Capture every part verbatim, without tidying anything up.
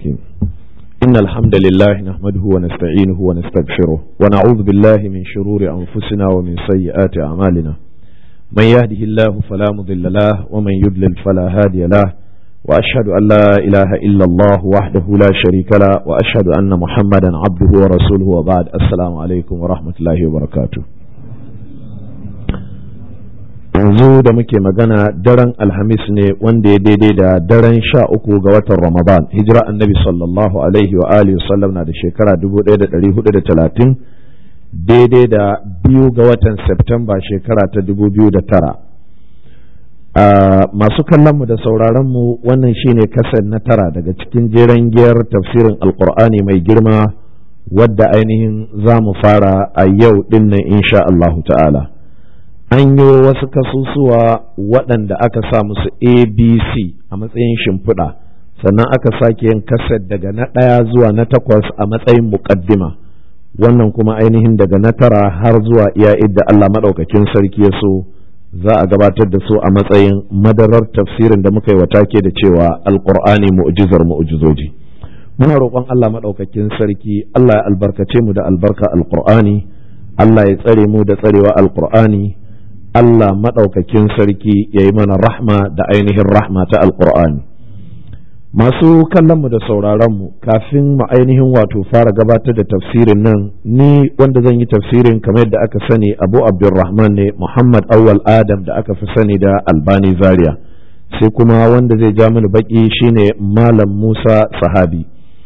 الرحيم إن الحمد لله نحمده ونستعينه ونستغفره ونعوذ بالله من شرور أنفسنا ومن سيئات أعمالنا من يهده الله فلا مضل له ومن يضلل فلا هادي له وأشهد أن لا إله إلا الله وحده لا شريك له وأشهد أن محمدا عبده ورسوله وبعد السلام عليكم ورحمة الله وبركاته. yanzu da muke magana daren alhamis ne wanda ya daidai da daren sha uku ga watan ramadan hijira annabi sallallahu alaihi wa alihi wasallam na da shekara dubu ɗaya da ɗari hudu da talatin daidai da biyu ga watan septemba shekara ta dubu biyu da tara. masu kallonmu da sauraronmu wannan shine kasar na tara daga cikin jeren giyar tafsirin alkur'ani mai girma wadda ainihin za mu fara a yau dinnan insha Allahu ta'ala. an yi wasu kasusuwa waɗanda aka sa musu A B C a matsayin shimfiɗa sannan aka sake yin kaset daga na ɗaya zuwa na takwas a matsayin muƙaddima wannan kuma ainihin daga na tara har zuwa iya idda Allah maɗaukakin sarki ya so za a gabatar da su a matsayin madarar tafsirin da muka yi wa take da cewa alƙur'ani mu'jizar mu'jizoji. muna roƙon Allah maɗaukakin sarki Allah ya albarkace mu da albarka alƙur'ani Allah ya tsare mu da tsarewa alƙur'ani Allah maɗaukakin sarki ya yi mana rahma da ainihin rahma ta alƙur'ani. Masu kallonmu da sauraronmu kafin mu ainihin wato fara gabatar da tafsirin nan ni wanda zan yi tafsirin kamar yadda aka sani Abu Abdulrahman ne Muhammad Awwal Adam da aka fi sani da Albani Zaria sai kuma wanda zai ja mini baki shine Malam Musa Sahabi.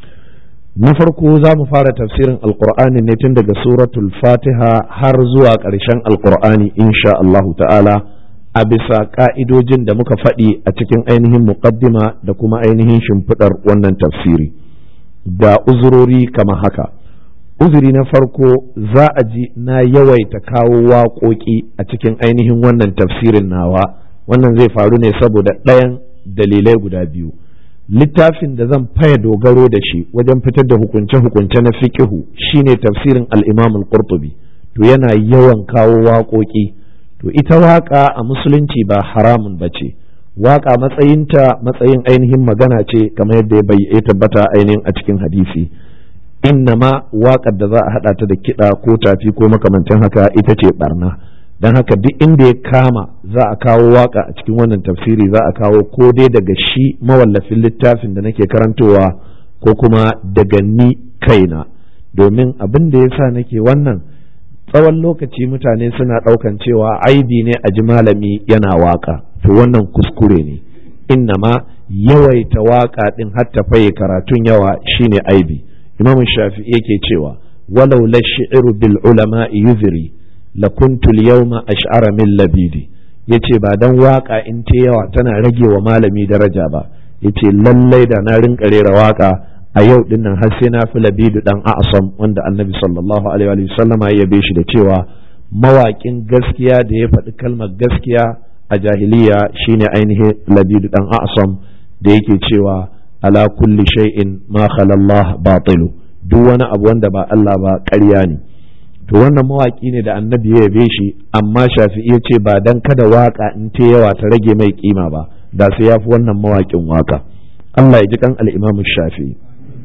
na farko za mu fara tafsirin alkur'ani ne tun daga suratul fatiha har zuwa ƙarshen alkur'ani insha Allahu ta'ala a bisa ka'idojin da muka faɗi a cikin ainihin muqaddima da kuma ainihin shimfiɗar wannan tafsiri da uzurori kama haka. uzuri na farko za a ji na yawaita kawo waƙoƙi a cikin ainihin wannan tafsirin nawa wannan zai faru ne saboda ɗayan dalilai guda biyu. littafin da zan faya dogaro da shi wajen fitar da hukunce-hukunce na fiqihu shine tafsirin al-Imam al-Qurtubi to yana yawan kawo waƙoƙi to ita waƙa a musulunci ba haramun bace waƙa matsayinta matsayin ainihin magana ce kamar yadda ya tabbata ainihin a cikin hadisi innama waƙar da za a haɗa ta da kiɗa ko tafi ko makamantan haka ita ce barna don haka duk inda ya kama za a kawo waka a cikin wannan tafsiri za a kawo ko dai daga shi mawallafin littafin da nake karantowa ko kuma daga ni kaina domin abin da ya sa nake wannan tsawon lokaci mutane suna ɗaukan cewa aibi ne a ji malami yana waka to wannan kuskure ne innama yawaita waka din hatta faye karatun yawa shine aibi. Imam Shafi'i yake cewa walau la shi'ru bil ulama yuzri lakuntu al-yawma ash'ara min labidi yace ba dan waka in ta yawa tana rage wa malami daraja ba yace lallai da na rinka rera waka a yau dinnan har sai na fi labidu dan a'sam wanda annabi sallallahu alaihi wa sallam ya yabe shi da cewa mawaƙin gaskiya da ya faɗi kalmar gaskiya a jahiliya shine ainihin labidu dan a'sam da yake cewa ala kulli shay'in ma khala Allah batilu duk wani abu wanda ba Allah ba ƙarya ne. to wannan mawaki ne da annabi ya yabe shi amma Shafi'i ya ce ba dan kada waka in ta yawa ta rage mai kima ba da sai yafi wannan mawakin waka. Allah ya ji kan al-Imam Shafi'i.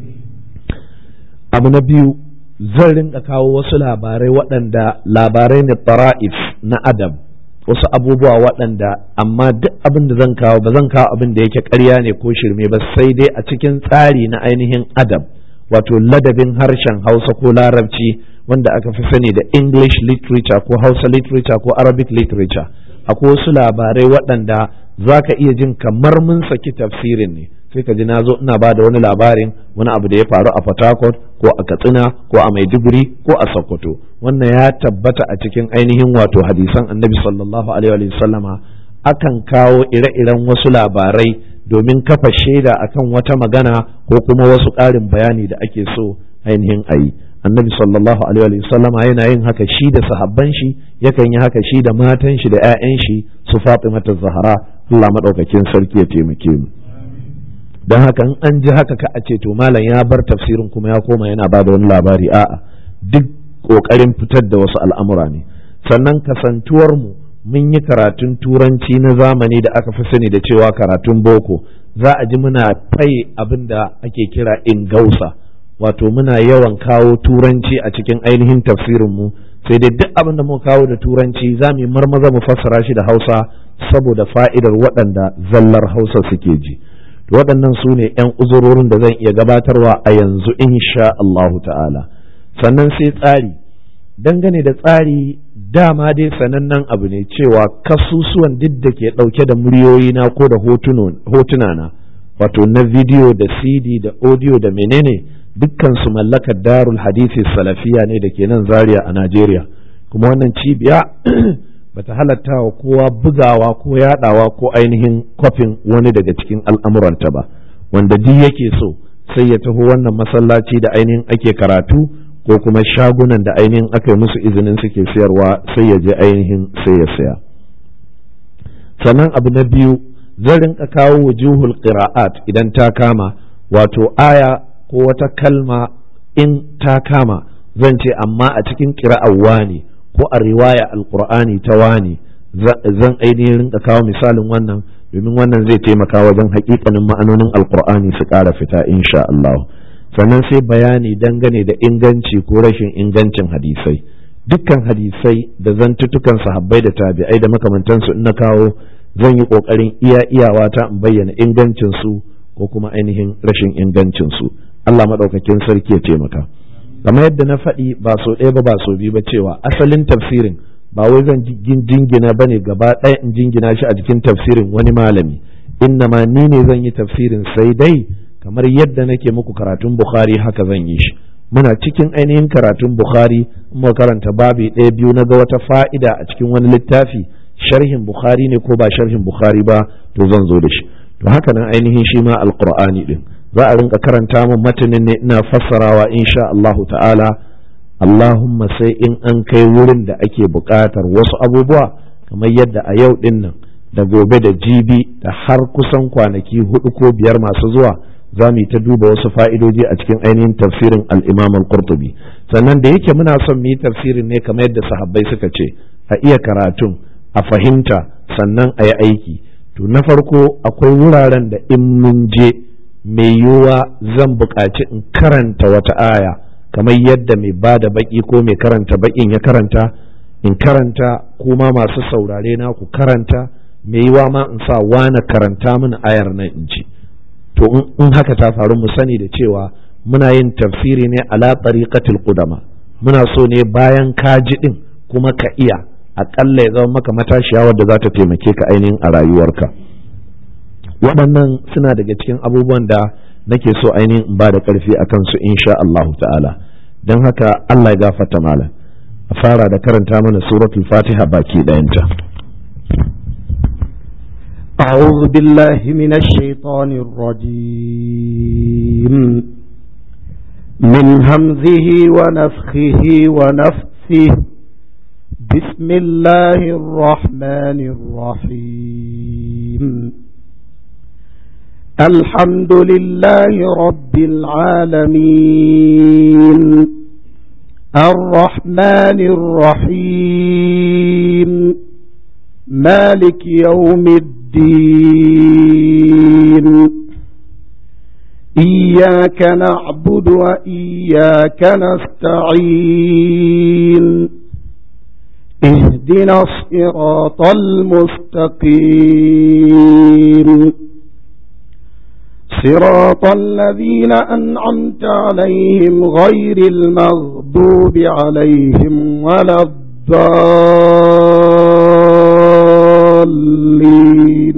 abu na biyu zan rinka kawo wasu labarai waɗanda labarai ne tara'if na adam wasu abubuwa waɗanda amma duk abin da zan kawo ba zan kawo abin da yake ƙarya ne ko shirme ba sai dai a cikin tsari na ainihin adab wato ladabin harshen Hausa ko Larabci wanda aka fi sani da English literature ko Hausa literature ko Arabic literature akwai wasu labarai waɗanda za ka iya jin kamar mun saki tafsirin ne sai ka ji na zo ina ba da wani labarin wani abu da ya faru a Port Harcourt ko a Katsina ko a Maiduguri ko a Sokoto wannan ya tabbata a cikin ainihin wato hadisan Annabi sallallahu alaihi wa sallama akan kawo ire-iren wasu labarai domin kafa shaida akan wata magana ko kuma wasu ƙarin bayani da ake so ainihin a yi. Annabi sallallahu alaihi wa sallama yana yin haka shi da sahabban shi yakan yi haka shi da matan shi da 'ya'yan shi su Fatima ta Zahra Allah madaukakin sarki ya taimake mu. Don haka in an ji haka ka a ce to malam ya bar tafsirin kuma ya koma yana ba da wani labari a'a duk kokarin fitar da wasu al'amura ne sannan kasantuwar mu mun yi karatun turanci na zamani da aka fi sani da cewa karatun boko, za a ji muna faye abin da ake kira ingausa, wato muna yawan kawo turanci a cikin ainihin tafsirinmu, sai dai duk abin da muka kawo da turanci za mu yi marmaza mu fassara shi da hausa saboda fa'idar waɗanda zallar hausa suke ji. Waɗannan su ne ‘yan uzurorin da zan iya gabatarwa a yanzu insha Allahu ta'ala. Sannan sai tsari, dangane da tsari dama dai sanannen abu ne cewa kasusuwan duk da ke ɗauke da muryoyina ko da hotuna na, wato na bidiyo da cd da audio da menene, dukkan su mallakar darul hadisi salafiya ne da ke nan Zaria a Najeriya, kuma wannan cibiya bata halatta wa kowa bugawa ko yadawa ko ainihin kwafin wani daga cikin al'amuranta ba, wanda duk yake so sai ya taho wannan masallaci da ainihin ake karatu ko kuma shagunan da ainihin aka yi musu izinin suke sayarwa sai ya je ainihin sai ya saya. Sannan abu na biyu, zan rinka kawo wujuhul qira'at idan ta kama, wato aya ko wata kalma in ta kama, zan ce amma a cikin qira'ar wani ko a riwaya alqur'ani ta wani, zan ainihin rinka kawo misalin wannan domin wannan zai taimaka wajen haƙiƙanin ma'anonin alqur'ani su ƙara fita insha Allah. Sannan sai bayani dangane da inganci ko rashin ingancin hadisai, dukkan hadisai da zantutukan sahabbai da tabi'ai da makamantansu in na kawo zan yi ƙoƙarin iya iyawata in bayyana ingancin su ko kuma ainihin rashin ingancin su. Allah maɗaukakin sarki ya taimaka. Kamar yadda na faɗi ba so ɗaya ba ba so biyu ba cewa asalin tafsirin ba wai zan jingina bane gaba ɗaya in jingina shi a jikin tafsirin wani malami, innama ni ne zan yi tafsirin, sai dai kamar yadda nake muku karatun Bukhari haka zan yi shi. Muna cikin ainihin karatun Bukhari, muka karanta babi ɗaya biyu na ga wata fa'ida a cikin wani littafi, sharhin Bukhari ne ko ba sharhin Bukhari ba, to zan zo da shi. To haka nan ainihin shi ma alqur'ani din za a rinka karanta min matanin ne ina fassarawa insha Allahu ta'ala. Allahumma sai in an kai wurin da ake buƙatar wasu abubuwa kamar yadda a yau din nan da gobe da jibi da har kusan kwanaki hudu ko biyar masu zuwa za mu yi ta duba wasu fa'idoji a cikin ainihin tafsirin al-Imam al-Qurtubi. Sannan da yake muna son mu yi tafsirin ne kamar yadda sahabbai suka ce, a iya karatun, a fahimta, sannan a yi aiki. To na farko akwai wuraren da in mun je mai yiwuwa zan buƙaci in karanta wata aya kamar yadda mai ba da baƙi ko mai karanta baƙin ya karanta, in karanta kuma masu saurare na ku karanta, mai yiwuwa ma in sa wane karanta mini ayar nan in ji. To in haka ta faru mu sani da cewa muna yin tafsiri ne ala tariqatil qudama, muna so ne bayan ka ji din kuma ka iya, aƙalla ya zama maka matashiya wadda za ta taimake ka ainihin a rayuwarka. Waɗannan suna daga cikin abubuwan da nake so ainihin in ba da ƙarfi a kansu insha Allahu ta'ala. Don haka Allah ya gafarta malam, a fara da karanta mana suratul Fatiha baki ɗayanta. أعوذ بالله من الشيطان الرجيم من همزه ونفخه ونفثه بسم الله الرحمن الرحيم الحمد لله رب العالمين الرحمن الرحيم مالك يوم الدين إياك نعبد وإياك نستعين اهدنا الصراط المستقيم صراط الذين أنعمت عليهم غير المغضوب عليهم ولا الضالين.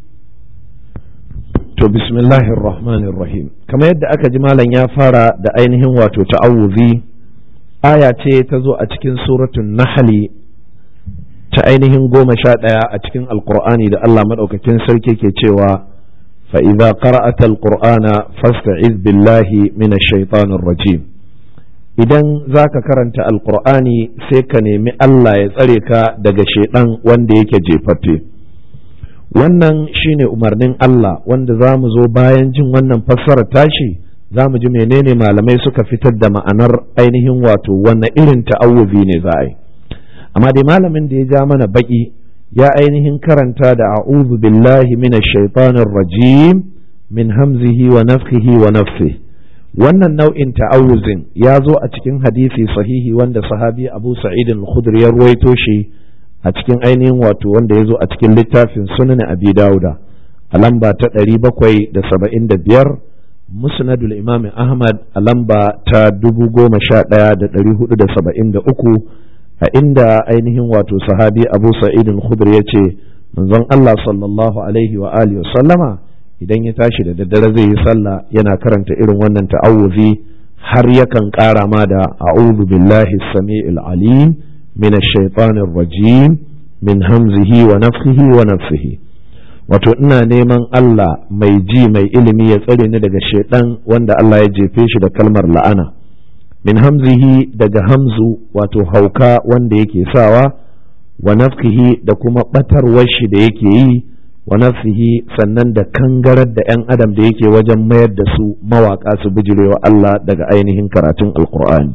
To bismillahir rahmanir rahim, kamar yadda aka ji malam ya fara da ainihin wato ta'awuzi, aya ce ta zo a cikin suratul nahli ta ainihin goma sha ɗaya a cikin alqur'ani da Allah madaukakin sarki ke cewa fa idza qara'ata alqur'ana fasta'iz billahi minash shaitanir rajim. Idan zaka karanta alqur'ani sai ka nemi Allah ya tsare ka daga shaiɗan wanda yake jefaffe. Wannan shine umarnin Allah wanda za mu zo bayan jin wannan fassarar tashi za mu ji menene malamai suka fitar da ma'anar ainihin wato wanne irin ta'awuzi ne za a yi. Amma dai malamin da ya ja mana baki ya ainihin karanta da a'udhu billahi minash shaitanir rajim min hamzihi wa nafthihi wa nafsihi. Wannan nau'in ta'awuzin ya zo a cikin hadisi sahihi wanda sahabi Abu Sa'id al-Khudri ya ruwaito shi a cikin ainihin wato wanda ya zo a cikin littafin Sunan Abi Dawuda a lamba ta ɗari bakwai da saba'in da biyar, Musnadul Imam Ahmad a lamba ta dubu goma sha ɗaya da ɗari hudu da saba'in da uku, a inda ainihin wato sahabi Abu Sa'id al-Khudri ya ce manzon Allah sallallahu alaihi wa alihi wa sallama idan ya tashi da daddare zai yi sallah yana karanta irin wannan ta'awuzi har yakan ƙara ma da a'udhu billahi as-sami'il alim minash shaitanir rajim min hamzihi wa nafthihi wa nafsihi. Wato ina neman Allah mai ji mai ilimi ya tsare ni daga shaitan wanda Allah ya jefe shi da kalmar la'ana, min hamzihi daga hamzu wato hauka wanda yake sawa, wa nafthihi da kuma batarwar shi da yake yi, wa nafsihi sannan da kangarar da 'yan adam da yake wajen mayar da su mawaka su bijirewa Allah daga ainihin karatun alkur'ani.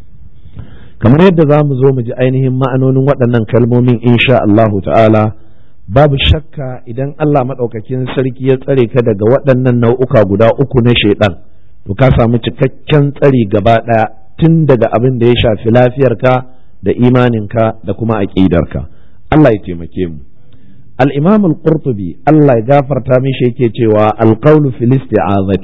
Kamar yadda za mu zo mu ji ainihin ma'anonin waɗannan kalmomin insha Allahu ta'ala, babu shakka idan Allah maɗaukakin sarki ya tsare ka daga waɗannan nau'uka guda uku na shaiɗan, to ka samu cikakken tsari gaba ɗaya tun daga abin da ya shafi lafiyarka da imaninka da kuma aƙidarka. Allah ya taimake mu. الإمام القرطبي الله يغفر تاميش yake cewa القول في الاستعاذة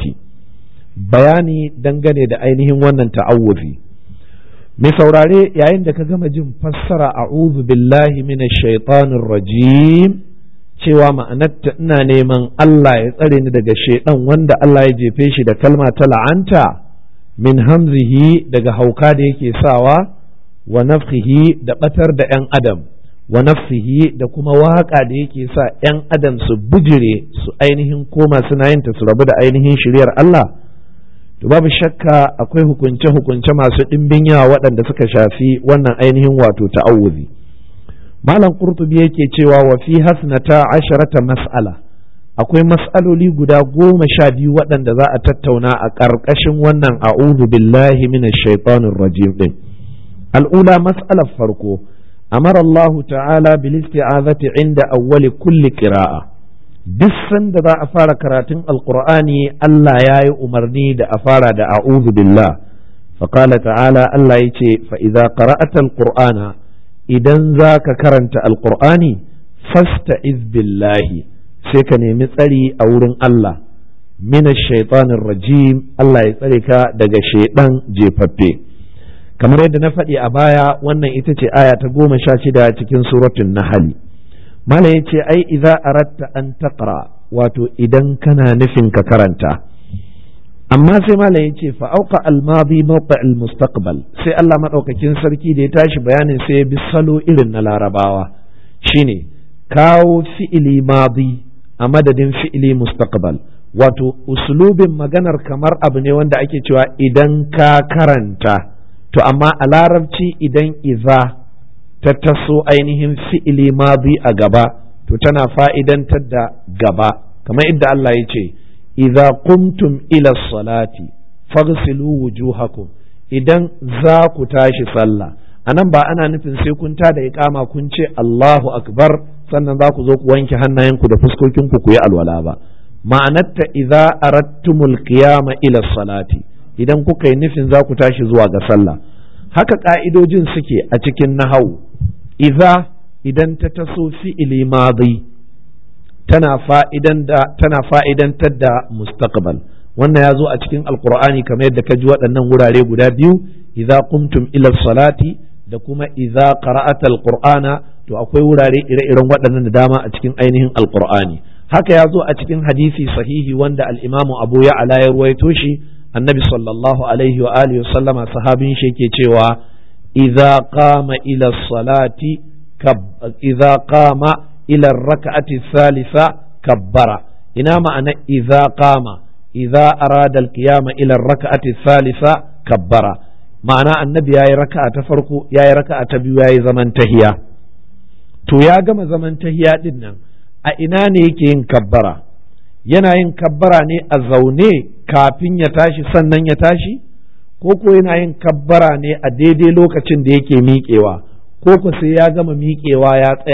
bayani dangane da ainihin wannan ta'awuzi. Mai saurare yayin da ka gama jin fassara a'udhu billahi minash shaitanir rajim cewa ma'anarta ina neman Allah ya tsare ni daga shaidan wanda Allah ya jefe shi da kalma ta la'anta, min hamzihi daga hauka da yake sawa, wa nafthihi da batar da 'yan adam, wa nafsihi da kuma waka da yake sa 'yan adam su bujire su ainihin koma suna yin ta su rabu da ainihin shiriyar Allah, to babu shakka akwai hukunce-hukunce masu ɗimbin yawa waɗanda suka shafi wannan ainihin wato ta'awuzi. Malam Qurtubi yake cewa wa fi hasnata asharata mas'ala, akwai mas'aloli guda goma sha biyu waɗanda za a tattauna a ƙarƙashin wannan a'udhu billahi minash shaitanir rajim din. Al'ula mas'alar farko, أمر الله تعالى بالاستعاذة عند أول كل قراءة. دسن دا أفار كراتين القرآن ألا ياي أمرني دا أفار دا أعوذ بالله، فقال تعالى ألا يتي فإذا قرأت القرآن إذن ذاك كرنت القرآن فاستعذ بالله سيكني مثلي أورن الله من الشيطان الرجيم الله يسألك دا شيطان جيبابي. kamar yadda na faɗi a baya wannan ita ce aya ta goma sha shida cikin suratun nahali. Mala ya ce ai idza aratta an taqra, wato idan kana nufin ka karanta. Amma sai mala ya ce fa auqa al madi mawqa' al mustaqbal, sai Allah madaukakin sarki da ya tashi bayanin sai ya bi salo irin na larabawa, shine kawo fi'ili madi a madadin fi'ili mustaqbal, wato uslubin maganar kamar abu ne wanda ake cewa idan ka karanta. To amma a larabci idan iza ta taso ainihin fi'ili madi a gaba to tana fa'idantar da gaba, kamar inda Allah ya ce idza qumtum ila salati faghsilu wujuhakum, idan za ku tashi sallah. Anan ba ana nufin sai kun tada iqama kun ce Allahu akbar sannan za ku zo ku wanke hannayenku da fuskokinku ku yi alwala ba. Ma'anarta idza aradtumul qiyama ila salati, idan kuka yi nufin za ku tashi zuwa ga sallah. Haka ƙa'idojin suke a cikin nahawu, iza idan ta taso fi'ili madi tana fa'idantar da mustaqbal. Wannan ya zo a cikin alkur'ani kamar yadda ka ji waɗannan wurare guda biyu, iza qumtum ila salati da kuma iza qara'ata alqur'ana, to akwai wurare ire-iren waɗannan da dama a cikin ainihin alkur'ani. Haka ya zo a cikin hadisi sahihi wanda al-imamu Abu Ya'la ya ruwaito shi, annabi sallallahu alaihi wa alihi sallama sahabin shi yake cewa idza qama ila salati idza qama ila rak'ati thalitha kabbara. Ina ma'ana idza qama, idza arada al-qiyama ila rak'ati thalitha kabbara, ma'ana annabi yayi raka'a ta farko yayi raka'a ta biyu yayi zaman tahiya. To ya gama zaman tahiya din nan a ina ne yake yin kabbara? Yana yin kabbara ne a zaune kafin ya tashi sannan ya tashi, ko ko yana yin kabbara ne a daidai lokacin da yake miƙewa, ko ko sai ya gama miƙewa ya tsaya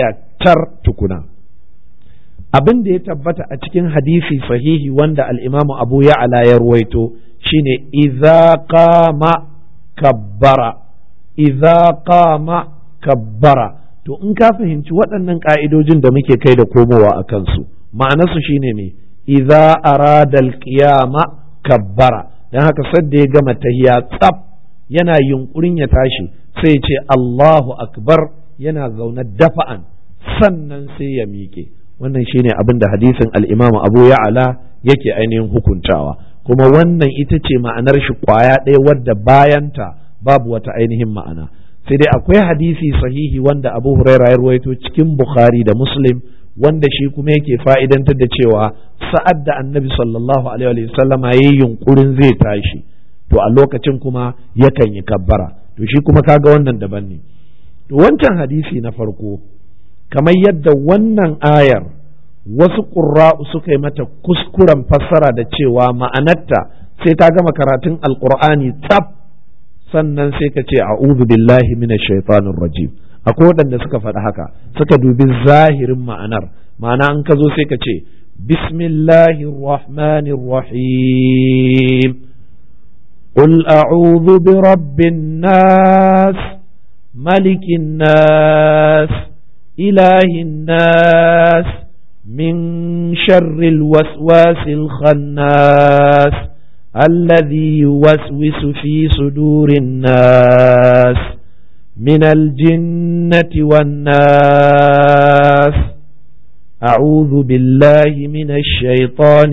tar tukuna. Abin da ya tabbata a cikin hadisi sahihi wanda al'imamu Abu Ya'la ya ruwaito shine idza qama kabbara, idza qama kabbara. To in ka fahimci waɗannan ƙa'idojin da muke kai da komowa a kansu, ma'anarsu shine me, idza arada al-qiyama kabbara. Dan haka sadda ya gama tahiya tsaf yana yunkurin ya tashi sai ya ce Allahu akbar, yana zaune dafa'an, sannan sai ya miƙe. Wannan shine abin da hadisin al-Imam Abu Ya'la yake ainihin hukuntawa, kuma wannan ita ce ma'anar shi kwaya ɗaya wadda bayanta babu wata ainihin ma'ana. Sai dai akwai hadisi sahihi wanda Abu Huraira ya ruwaito cikin Bukhari da Muslim wanda shi kuma yake fa'idantar da cewa sa'ad da Annabi sallallahu alaihi wa sallama yayi yunkurin zai tashi, to a lokacin kuma yakan yi kabbara. To shi kuma kaga wannan daban ne. To wancan hadisi na farko, kamar yadda wannan ayar wasu ƙurra'u suka yi mata kuskuren fassara da cewa ma'anarta sai ka gama karatun alƙur'ani tsaf sannan sai ka ce a'udhu billahi minash shaitanir rajim. Akwai waɗanda suka faɗi haka, suka dubi zahirin ma'anar, ma'ana an ka zo sai ka ce bismillahir rahmanir rahim, qul a'udhu bi rabbin nas malikin nas إله الناس من شر الوسواس الخناس الذي يوسوس في صدور الناس من الجنة والناس أعوذ بالله من الشيطان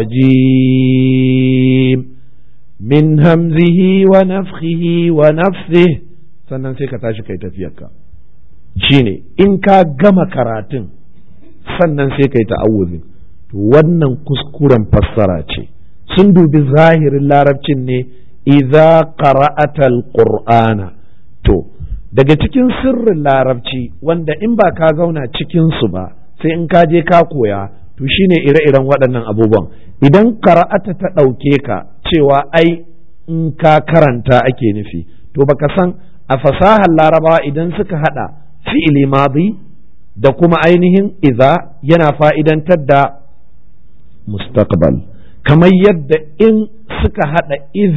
الرجيم من همزه ونفخه ونفثه sannan sai ka tashi kai tafiyarka. Shine in ka gama karatun sannan sai kai ta'awuzin. To wannan kuskuren fassara ce, sun dubi zahirin larabcin ne idza qara'atal qur'ana. To daga cikin sirrin larabci wanda in ba ka zauna cikin su ba sai in ka je ka koya, to shine ire-iren waɗannan abubuwan. Idan qara'ata ta ɗauke ka cewa ai in ka karanta ake nufi, to baka san a fasahar larabawa idan suka hada fi'ili madi da kuma ainihin idza yana fa'idantar da mustaqbal, kamar yadda in suka hada iz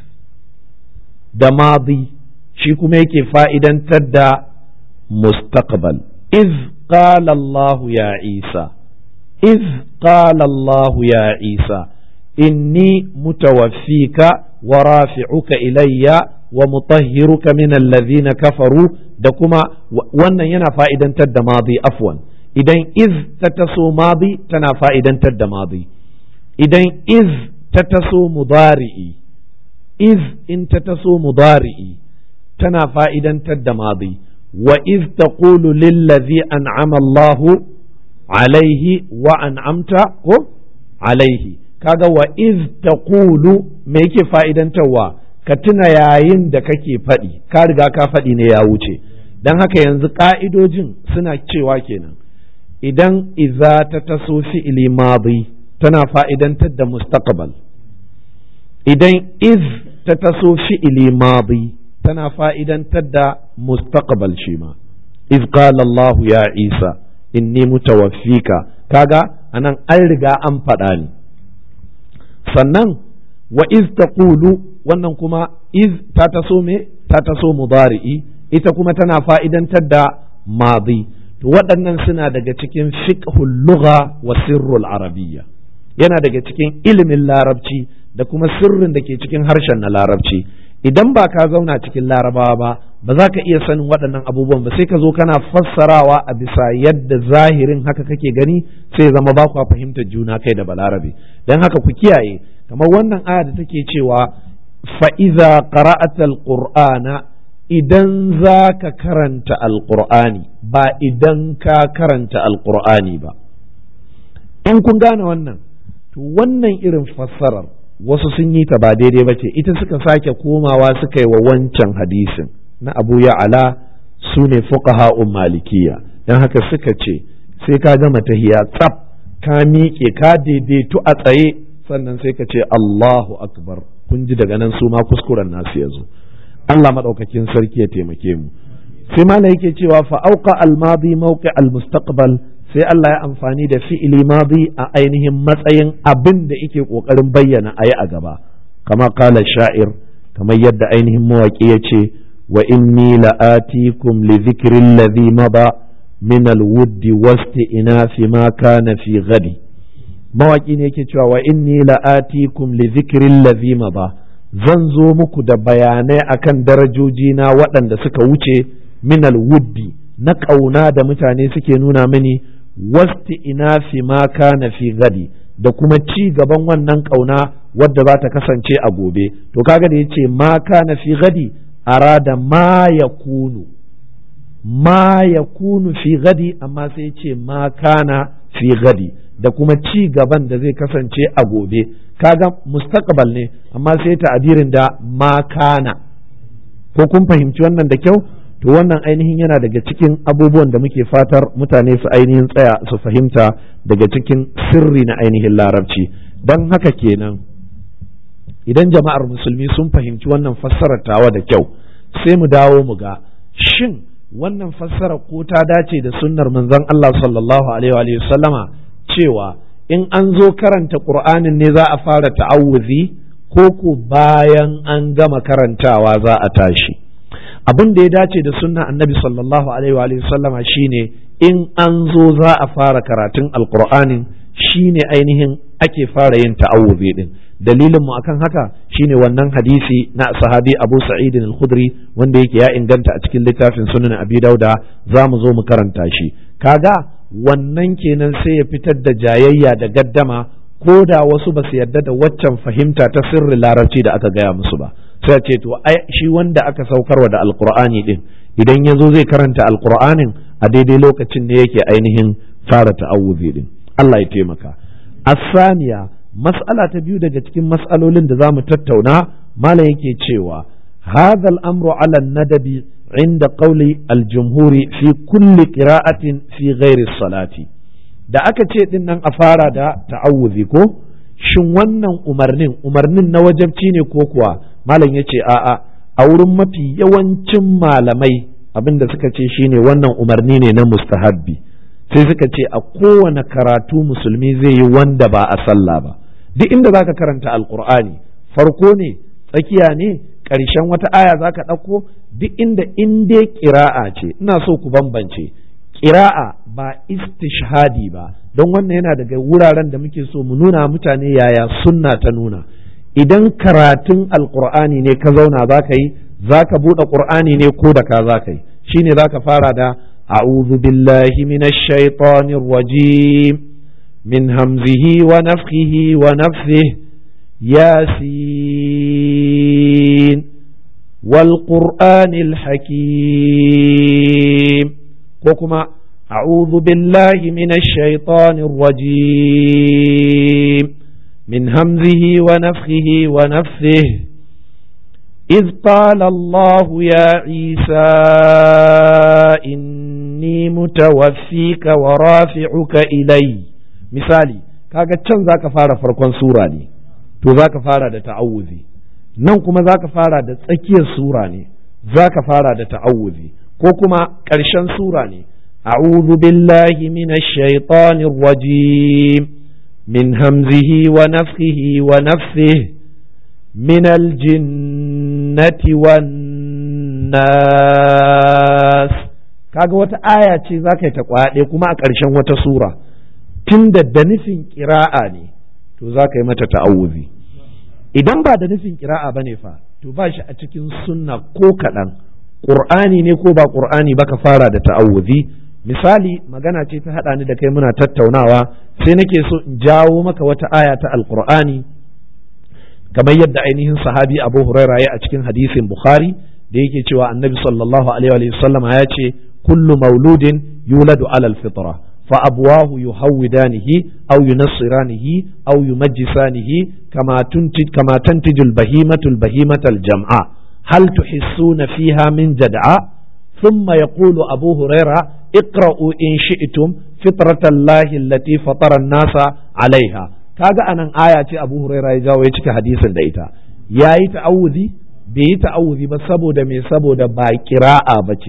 da madi shi kuma yake fa'idantar da mustaqbal. iz qala Allah ya Isa, iz qala Allah ya Isa inni mutawaffika wa rafi'uka ilayya wa mutahhiruka min alladhina kafaru, da kuma wannan yana fa'idantar da madi afwan. Idan iz ta taso madi tana fa'idantar da madi, idan iz ta taso mudari'i, iz in ta taso mudari'i tana fa'idantar da madi. Wa iz taqulu lillazi an'ama Allahu alaihi wa an'amta ko alaihi, kaga wa iz taqulu me yake fa'idantarwa? Ka tuna yayin da kake faɗi, ka riga ka faɗi ne ya wuce. Don haka yanzu ƙa'idojin suna cewa kenan idan iza ta taso fi'ili madi tana fa'idantar da mustaqbal, idan iz ta taso fi'ili madi tana fa'idantar da mustaqbal shi ma. iz qala Allah ya Isa inni mutawaffika, kaga anan an riga an faɗa ni. Sannan wa iz taqulu, wannan kuma iz ta taso me ta taso mudari'i, ita kuma tana fa'idantar da madi. To waɗannan suna daga cikin fiqhul lugha wa sirrul arabiyya, yana daga cikin ilimin larabci da kuma sirrin da ke cikin harshen na larabci. Idan ba ka zauna cikin larabawa ba ba za ka iya sanin waɗannan abubuwan ba, sai ka zo kana fassarawa a bisa yadda zahirin haka kake gani, sai zama ba ku fahimtar juna kai da balarabe. Don haka ku kiyaye, kamar wannan aya da take cewa fa'iza qara'atal qur'ana, idan za ka karanta alƙur'ani ba idan ka karanta alƙur'ani ba. In kun gane wannan, to wannan irin fassarar wasu sun yi ta ba daidai ba ce, ita suka sake komawa suka yi wa wancan hadisin na Abu Ya'la, su ne fuqaha'un malikiya. Don haka suka ce sai ka gama tahiya tsaf ka miƙe ka daidaitu a tsaye sannan sai ka ce Allahu akbar. Kun ji daga nan su ma kuskuren nasu ya zo. Allah maɗaukakin sarki ya taimake mu. sai mala yake cewa fa auqa al-madi mawqi al-mustaqbal, sai Allah ya amfani da fi'ili madi a ainihin matsayin abin da yake kokarin bayyana ayi a gaba, kama qala sha'ir, kamar yadda ainihin mawaki ya ce wa inni la'atikum li dhikri alladhi mada min al-wuddi wasti'nafi ma kana fi ghadi. Mawaki ne yake cewa wa inni la'atikum li dhikri alladhi mada, zan zo muku da bayanai akan darajoji na waɗanda suka wuce, min al-wuddi na ƙauna da mutane suke nuna mini, wasti'nafi ma kana fi ghadi, da kuma ci gaban wannan ƙauna wadda za ta kasance a gobe. To kaga da yace ma kana fi ghadi, arada ma yakunu ma yakunu fi ghadi, amma sai yace ma kana fi ghadi, da kuma ci gaban da zai kasance a gobe. Kaga mustaqbal ne, amma sai ta'abirin da ma kana. Ko kun fahimci wannan da kyau? To wannan ainihin yana daga cikin abubuwan da muke fatar mutane su ainihin tsaya su fahimta daga cikin sirri na ainihin larabci. Don haka kenan idan jama'ar musulmi sun fahimci wannan fassarar tawa da kyau, sai mu dawo mu ga shin wannan fassara ko ta dace da sunnar manzon Allah sallallahu alaihi wa sallama, cewa in an zo karanta Qur'anin ne za a fara ta'awuzi ko ko bayan an gama karantawa za a tashi. Abin da ya dace da sunna annabi sallallahu alaihi wa sallama shine in an zo za a fara karatun alqur'anin shine ainihin ake fara yin ta'awuzi din. Dalilin mu akan haka shine wannan hadisi na sahabi Abu Sa'id al-Khudri wanda yake ya inganta a cikin littafin Sunan Abi Dauda, za mu zo mu karanta shi. Kaga wannan kenan sai ya fitar da jayayya da gaddama, ko da wasu ba su yarda da waccan fahimta ta sirri larabci da aka gaya musu ba. Sai ce to ai shi wanda aka saukarwa da alqur'ani din idan ya zo zai karanta alqur'anin a daidai lokacin ne yake ainihin fara ta'awuzi din. Allah ya taimaka. Asaniya, mas'ala ta biyu daga cikin mas'alolin da zamu tattauna, malam yake cewa hadha al-amru ala an-nadabi inda qawli al-jumhuri fi kulli qira'atin fi ghairi salati. Da aka ce din nan a fara da ta'awuzi ko, shin wannan umarnin umarnin na wajabci ne ko kuwa? Malam yace a'a, a wurin mafi yawancin malamai abin da suka ce shine wannan umarni ne na mustahabbi. Sai suka ce a kowane karatu musulmi zai yi wanda ba a sallah ba. Duk inda zaka karanta alqur'ani, farko ne, tsakiya ne, ƙarshen wata aya zaka ɗauko, duk inda in dai ƙira'a ce, ina so ku bambance ƙira'a ba istishhadi ba, don wannan yana daga wuraren da muke so mu nuna mutane yaya sunna ta nuna. Idan karatun alqur'ani ne ka zauna zaka yi, zaka buɗe qur'ani ne ko da ka zaka yi, shine zaka fara da a'udhu billahi minash shaitanir rajim min hamzihi wa nafthihi wa nafthihi yasin wal qur'anil hakim, ko kuma a'udhu billahi minash shaitanir rajim min hamzihi wa nafthihi wa nafthihi إذ قال الله يا عيسى إني متوفيك ورافعك إلي. misali kaga can zaka fara farkon sura ne, to zaka fara da ta'awuzi, nan kuma zaka fara da tsakiyar sura ne, zaka fara da ta'awuzi, ko kuma ƙarshen sura ne, a'udhu billahi minash shaitanir rajim min hamzihi wa nafthihi wa nafthihi min al-jinnati wan nas. Kaga wata aya ce zaka yi ta kwaɗe kuma a ƙarshen wata sura, tunda da nufin ƙira'a ne to zaka yi mata ta'awuzi. Idan ba da nufin ƙira'a bane fa, to ba shi a cikin sunna ko kaɗan, ƙur'ani ne ko ba ƙur'ani ba ka fara da ta'awuzi. Misali magana ce ta haɗa ni da kai muna tattaunawa, sai nake so in jawo maka wata aya ta alƙur'ani kamar yadda ainihin sahabi Abu Huraira ya a cikin hadisin Bukhari da yake cewa annabi sallallahu alaihi wa sallam ya ce kullu mauludin yuladu ala alfitra fa abwahu yuhawidanihi aw yunassiranihi aw yumajjisanihi kama tuntij kama tantijul bahimatu albahimata aljam'a hal tuhissuna fiha min jad'a thumma yaqulu Abu Huraira iqra'u in shi'tum fitratallahi allati fatara an-nasa 'alayha. Kaga anan aya ce Abu Huraira ya jawo ya cika hadisin da ita, yayi ta'awuzi bai yi ta'awuzi ba saboda me, saboda ba kira'a bace.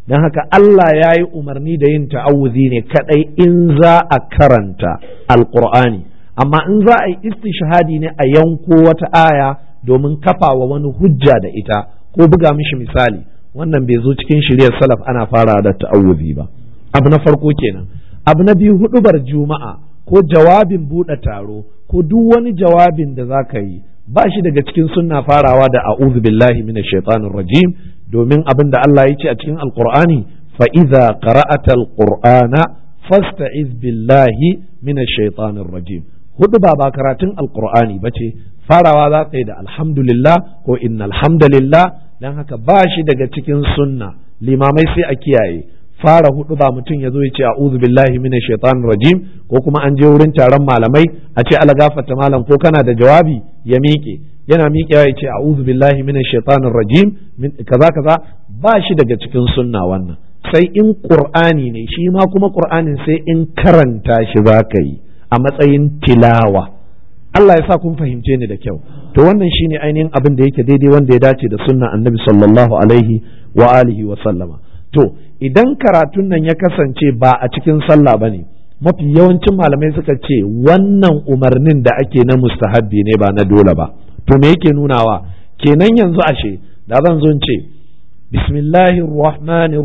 don haka Allah ya yi umarni da yin ta'awuzi ne kadai in za a karanta alqur'ani, amma in za a yi istishhadi ne a yanko wata aya domin kafawa wani hujja da ita ko buga mishi misali, wannan bai zo cikin shiriyar salaf ana fara da ta'awuzi ba. Abu na farko kenan. Abu na biyu, hudubar juma'a ko jawabin buɗe taro ko duk wani jawabin da za ka yi ba shi daga cikin sunna farawa da a'udhu billahi minash shaitanir rajim, domin abin da Allah ya ce a cikin alqur'ani fa idza qara'ata alqur'ana fasta'iz billahi minash shaitanir rajim. huduba ba karatun alqur'ani bace, farawa za ka yi da alhamdulillah ko innal hamdalillah, dan haka ba shi daga cikin sunna. Limamai sai a kiyaye fara hudu ba mutum ya zo ya ce a'udhu billahi minash shaitanir rajim, ko kuma an je wurin taron malamai a ce ala gafarta malam ko kana da jawabi ya miƙe, yana miƙewa ya ce a'udhu billahi minash shaitanir rajim kaza kaza, ba shi daga cikin sunna wannan. Sai in qur'ani ne, shi ma kuma qur'anin sai in karanta shi zaka yi a matsayin tilawa. Allah ya sa kun fahimce ni da kyau. To wannan shine ainihin abin da yake daidai wanda ya dace da sunna annabi sallallahu alaihi wa alihi wa sallama. To idan karatun nan ya kasance ba a cikin sallah ba ne, mafi yawancin malamai suka ce wannan umarnin da ake na mustahabbi ne ba na dole ba. To me yake nunawa? Kenan yanzu ashe da zan zo ce bismillahir rahmanir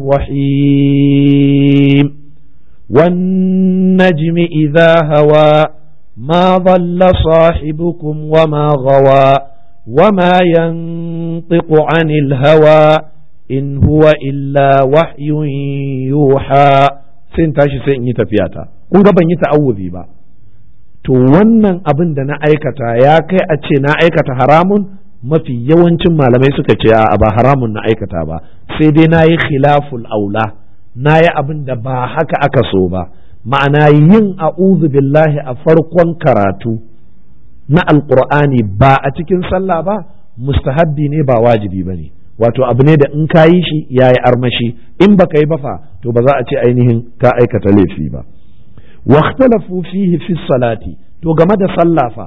rahim wan najmi idha hawa ma dhalla sahibukum wa ma ghawa wa ma yantiqu anil hawa in huwa illa wahyun yuha. sai in tashi sai in yi tafiyata. Kun ga ban yi ta'awuzi ba. To wannan abin da na aikata ya kai a ce na aikata haramun? Mafi yawancin malamai suka ce a ba haramun na aikata ba, sai dai na yi khilaful aula, na yi abin da ba haka aka so ba. Ma'ana yin a'udhu billahi a farkon karatu na alqur'ani ba a cikin sallah ba mustahabbi ne ba wajibi ba ne. Wato abu ne da in ka yi shi ya yi armashi, in baka yi ba fa to ba za a ce ainihin ka aikata laifi ba. Wakhtalafu fihi fi salati, to game da sallah fa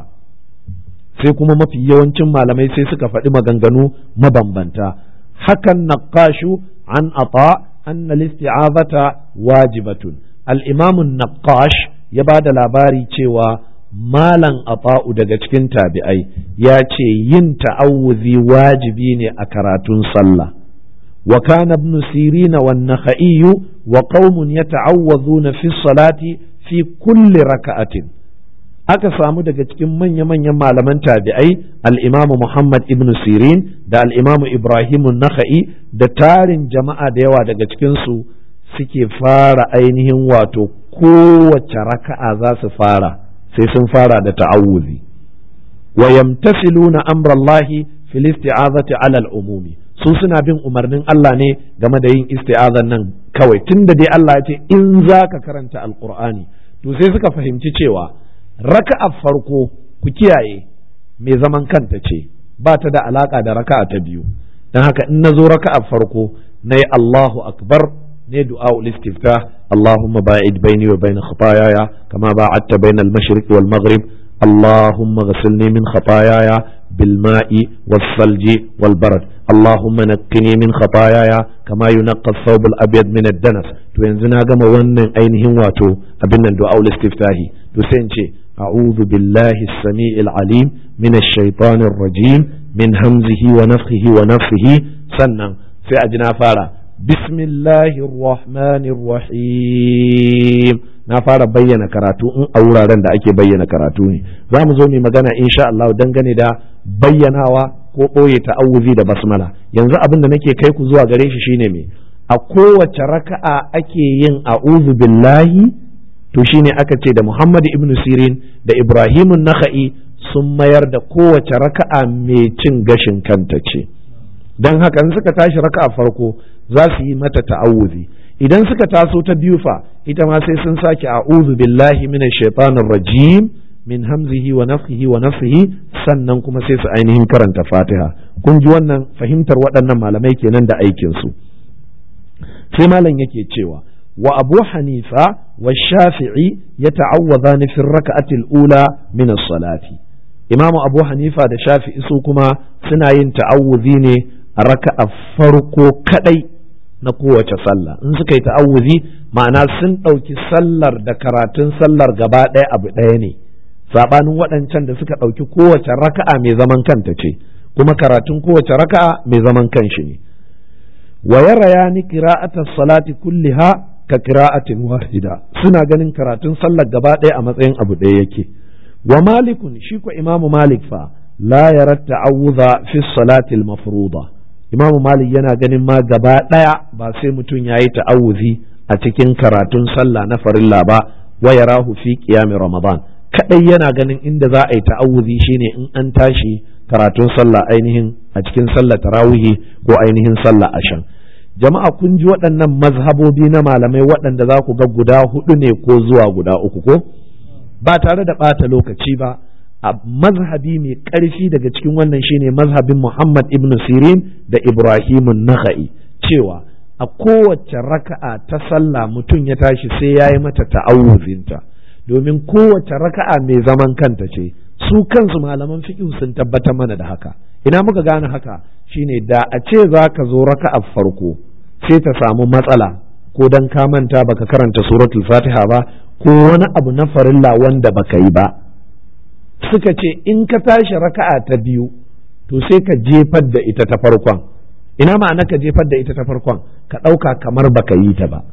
sai kuma mafi yawancin malamai sai suka faɗi maganganu mabambanta. Hakan naqashu an ata anna al-isti'azata wajibatun. Al-imam an-naqash ya ba da labari cewa malam ata'u daga cikin tabi'ai ya ce yin ta'awuzi wajibi ne a karatun sallah. Wa kana ibn sirin wa an-nakhai wa qaumun yata'awwazuna fi salati fi kulli raka'atin. Aka samu daga cikin manya-manyan malaman tabi'ai al-imamu Muhammad ibn Sirin da al-imamu Ibrahim an-Nakhai da tarin jama'a da yawa daga cikin su suke fara ainihin wato kowace raka'a za su fara sai sun fara da ta'awuzi. Wa yamtasiluna amra Allah fil isti'azati 'ala al-umumi, su suna bin umarnin Allah ne game da yin isti'azan nan kawai, tunda dai Allah ya ce in zaka karanta alqur'ani. To sai suka fahimci cewa raka'a farko ku kiyaye mai zaman kanta ce, ba ta da alaka da raka'a ta biyu. Dan haka in nazo raka'a farko nayi Allahu akbar ne du'a ul-istiftah, Allahumma ba'id baini wa bain khataayaya kama ba'adta bain al-mashriq wal maghrib, Allahumma ghsilni min khataayaya bil ma'i was salji wal barad, Allahumma naqqini min khataayaya kama yunqqa ath-thawb al-abyad min ad-danas. To yanzu na gama wannan ainihin wato abin nan du'a ul-istiftahi, to sai in ce a'udhu billahi as-sami'il alim minash shaitanir rajim min hamzihi wa nafthihi wa nafthihi, sannan sai a ji na fara bismillahir rahmanir rahim, na fara bayyana karatu in a wuraren da ake bayyana karatu ne. Za mu zo mu magana insha Allah dangane da bayyanawa ko ɓoye ta'awuzi da basmala. Yanzu abin da nake kai ku zuwa gare shi shine me, a kowace raka'a ake yin a'udhu billahi. To shine aka ce da Muhammad ibn Sirin da Ibrahim an-Nakhai sun mayar da kowace raka'a mai cin gashin kanta ce. Dan haka in suka tashi raka'a farko za su yi mata ta'awuzi, idan suka taso ta biyu fa ita ma sai sun sake a'udhu billahi minash shaitanir rajim min hamzihi wa nafthihi wa nafthihi, sannan kuma sai su ainihin karanta Fatiha. Kun ji wannan fahimtar waɗannan malamai kenan da aikin su. Sai malam yake cewa wa Abu Hanifa wa Shafi'i yata'awwadhani fi ar-rak'ati al-ula min as-salati. Imam Abu Hanifa da Shafi'i su kuma suna yin ta'awuzi ne a raka'a farko kadai na kowace sallah. In suka yi ta'awuzi ma'ana sun ɗauki sallar da karatun sallar gaba ɗaya abu ɗaya ne, saɓanin waɗancan da suka ɗauki kowace raka'a mai zaman kanta ce kuma karatun kowace raka'a mai zaman kanshi ne. wa yarayani qira'ata salati kulliha ka qira'atin wahida, suna ganin karatun sallar gaba ɗaya a matsayin abu ɗaya yake. wa malikun shi ko imamu malik fa la yara ta'awudha fi salati al-mafruḍa, imamu malik yana ganin ma gaba ɗaya ba sai mutum yayi ta'awuzi a cikin karatun sallah na farilla ba. wa yarahu fi qiyam ramadan, kadai yana ganin inda za a yi ta'awuzi shine in an tashi karatun sallah ainihin a cikin sallah tarawihi ko ainihin sallah ashan. Jama'a kun ji waɗannan mazhabobi na malamai waɗanda za ku ga guda hudu ne ko zuwa guda uku ko ba tare da ɓata lokaci ba. A mazhabi mai ƙarfi daga cikin wannan shine mazhabin Muhammad ibn Sirin da Ibrahim an-Nakhai, cewa a kowace raka'a ta sallah mutum ya tashi sai ya yi mata ta'awuzinta, domin kowace raka'a mai zaman kanta ce. Su kansu malaman fiqh sun tabbatar mana da haka. Ina muka gane haka shine da a ce za ka zo raka'a farko sai ta samu matsala, ko dan ka manta baka karanta suratul fatiha ba ko wani abu na farilla wanda baka yi ba, suka ce in ka tashi raka'a ta biyu to sai ka jefar da ita ta farkon. Ina ma'ana ka jefar da ita ta farkon? Ka ɗauka kamar baka yi ta ba,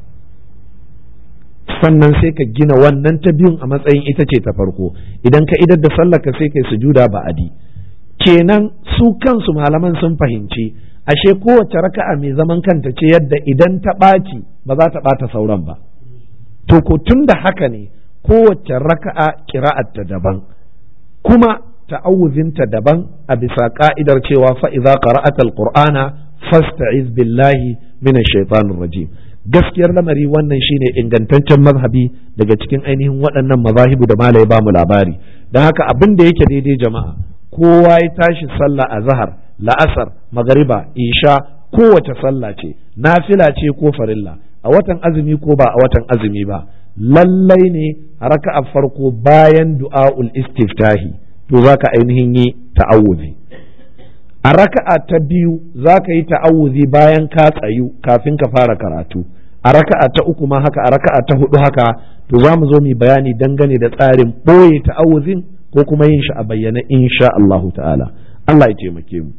sannan sai ka gina wannan ta biyun a matsayin ita ce ta farko. Idan ka idar da sallar ka sai kai sujuda ba'adi. Kenan su kansu malaman sun fahimci ashe kowace raka'a mai zaman kanta ce yadda idan ta ɓaci ba za ta ɓata sauran ba. To ko tun da haka ne kowace raka'a ƙira'atta daban kuma ta'awuzinta daban a bisa ka'idar cewa fa idza qara'ata alqur'ana fasta'iz billahi minash shaitanir rajim. Gaskiyar lamari wannan shine ingantaccen mazhabi daga cikin ainihin waɗannan mazahibu da malai ba mu labari. Don haka abin da yake daidai jama'a, kowa ya tashi sallah a zahar, la'asar, magariba, isha, kowace sallah ce, nafila ce ko farilla, a watan azumi ko ba a watan azumi ba, lallai ne a raka'a farko bayan du'a'ul istiftahi to zaka ainihin yi ta'awuzi. A raka'a ta biyu zaka yi ta'awuzi bayan ka tsayu kafin ka fara karatu. A raka'a ta uku ma haka, a raka'a ta hudu haka. To za mu zo mu bayani dangane da tsarin ɓoye ta'awuzin ko kuma yin shi a bayyana insha Allahu ta'ala. Allah ya taimake mu.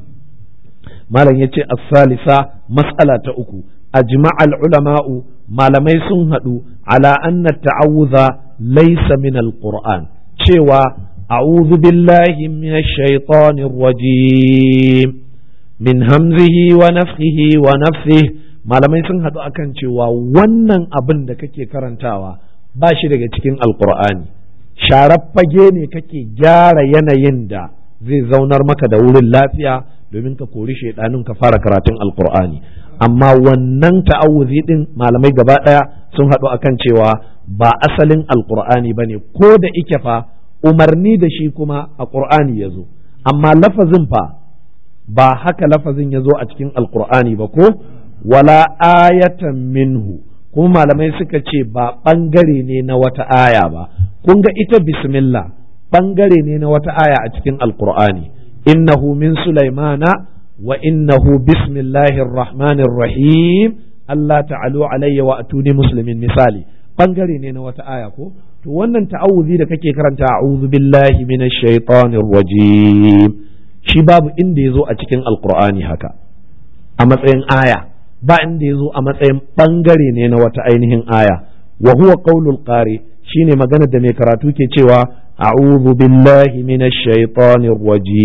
Malam yace as-salisa, mas'ala ta uku, ajma'al ulama'u, malamai sun haɗu ala anna ta'awuza laysa min al-Qur'an, cewa a'udhu billahi minash shaitanir rajim min hamzihi wa nafthihi wa nafthihi. Malamai sun haɗu akan cewa wannan abin da kake karantawa ba shi daga cikin alqur'ani, sharar fage ne kake gyara yanayin da zai zaunar maka da wurin lafiya domin ka kori shaidanin ka fara karatun alqur'ani. Amma wannan ta'awuzi din malamai gaba ɗaya sun haɗu akan cewa ba asalin alqur'ani bane, ko da ike fa umarni da shi kuma a qur'ani ya zo, amma lafazin fa ba haka lafazin ya zo a cikin alqur'ani ba ko wala ayatan minhu, kuma malamai suka ce ba ɓangare ne na wata aya ba. Kun ga ita bismillah ɓangare ne na wata aya a cikin alqur'ani, innahu min sulaimana wa innahu bismillahir rahmanir rahim Allah ta'alu alayya wa atuni muslimin, misali ɓangare ne na wata aya ko. To wannan ta'awuzi da kake karanta a'udhu billahi minash shaitanir rajim, shi babu inda yazo a cikin alqur'ani haka a matsayin aya, ba inda yazo a matsayin bangare ne na wata ainihin aya. Wa huwa qaulul qari, shine magana da mai karatu ke cewa a'udhu billahi minash shaitanir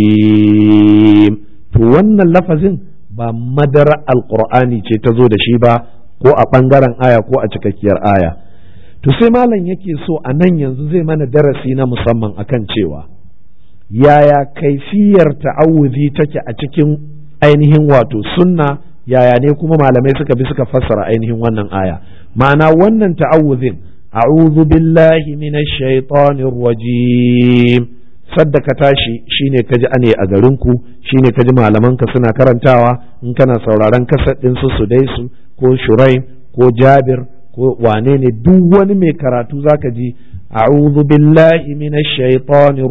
rajim. To wannan lafazin ba madara alqur'ani ce ta zo da shi ba, ko a bangaren aya ko a cikakkiyar aya. To sai malam yake so a nan yanzu zai mana darasi na musamman akan cewa yaya kaifiyar ta'awuzi take a cikin ainihin wato sunna, yaya ne kuma malamai suka bi suka fassara ainihin wannan aya. Ma'ana wannan ta'awuzin a'udhu billahi minash shaitanir rajim, sadda ka tashi shine kaji ane a garinku, shine kaji malamanka suna karantawa, in kana sauraron kasad din su Sudaisu ko Shuraim ko Jabir ko wane ne, duk wani mai karatu zaka ji a'udhu billahi minash shaitanir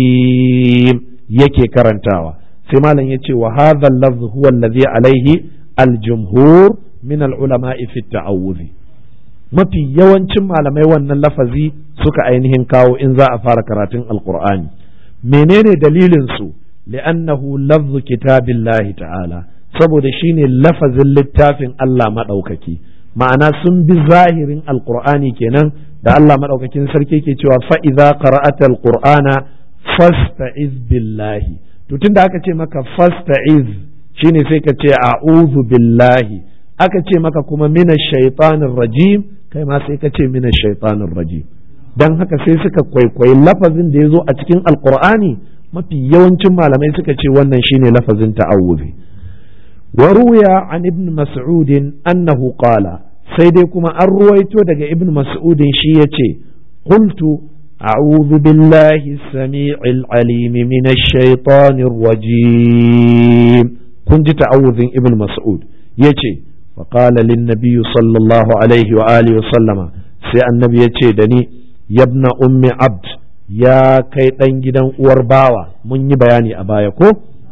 rajim yake karantawa. Sai malam yace wa hadha al-lafz huwa alladhi alayhi al-jumhur min al-ulama'i fi at-ta'awudh. mafi yawancin malamai wannan lafazi suka ainihin kawo in za a fara karatun alqur'ani. menene dalilin su? li'annahu lafzu kitabillahi ta'ala, saboda shine lafazin littafin Allah madaukaki. ma'ana sun bi zahirin alqur'ani kenan da Allah madaukakin sarki ke cewa fa idza qara'ata alqur'ana fasta'iz billahi. to tunda aka ce maka fasta'iz shine sai ka ce a'udhu billahi, aka ce maka kuma minash shaitanir rajim kai ma sai ka ce minash shaitanir rajim. dan haka sai suka kwaikwayi lafazin da yazo a cikin alqur'ani, mafi yawancin malamai suka ce wannan shine lafazin ta'awuzi. wa ruya an ibn mas'ud annahu qala, sai dai kuma an ruwaito daga ibn mas'ud shi yace qultu a'udhu billahi as-sami'il alim minash shaitanir rajim. kun ji ta'awuzin ibn mas'ud yace fa qala lin nabiy sallallahu alaihi wa alihi wa sallama, sai annabi yace da ni yabna ummi abd, ya kai dan gidan uwar bawa. mun yi bayani a baya ko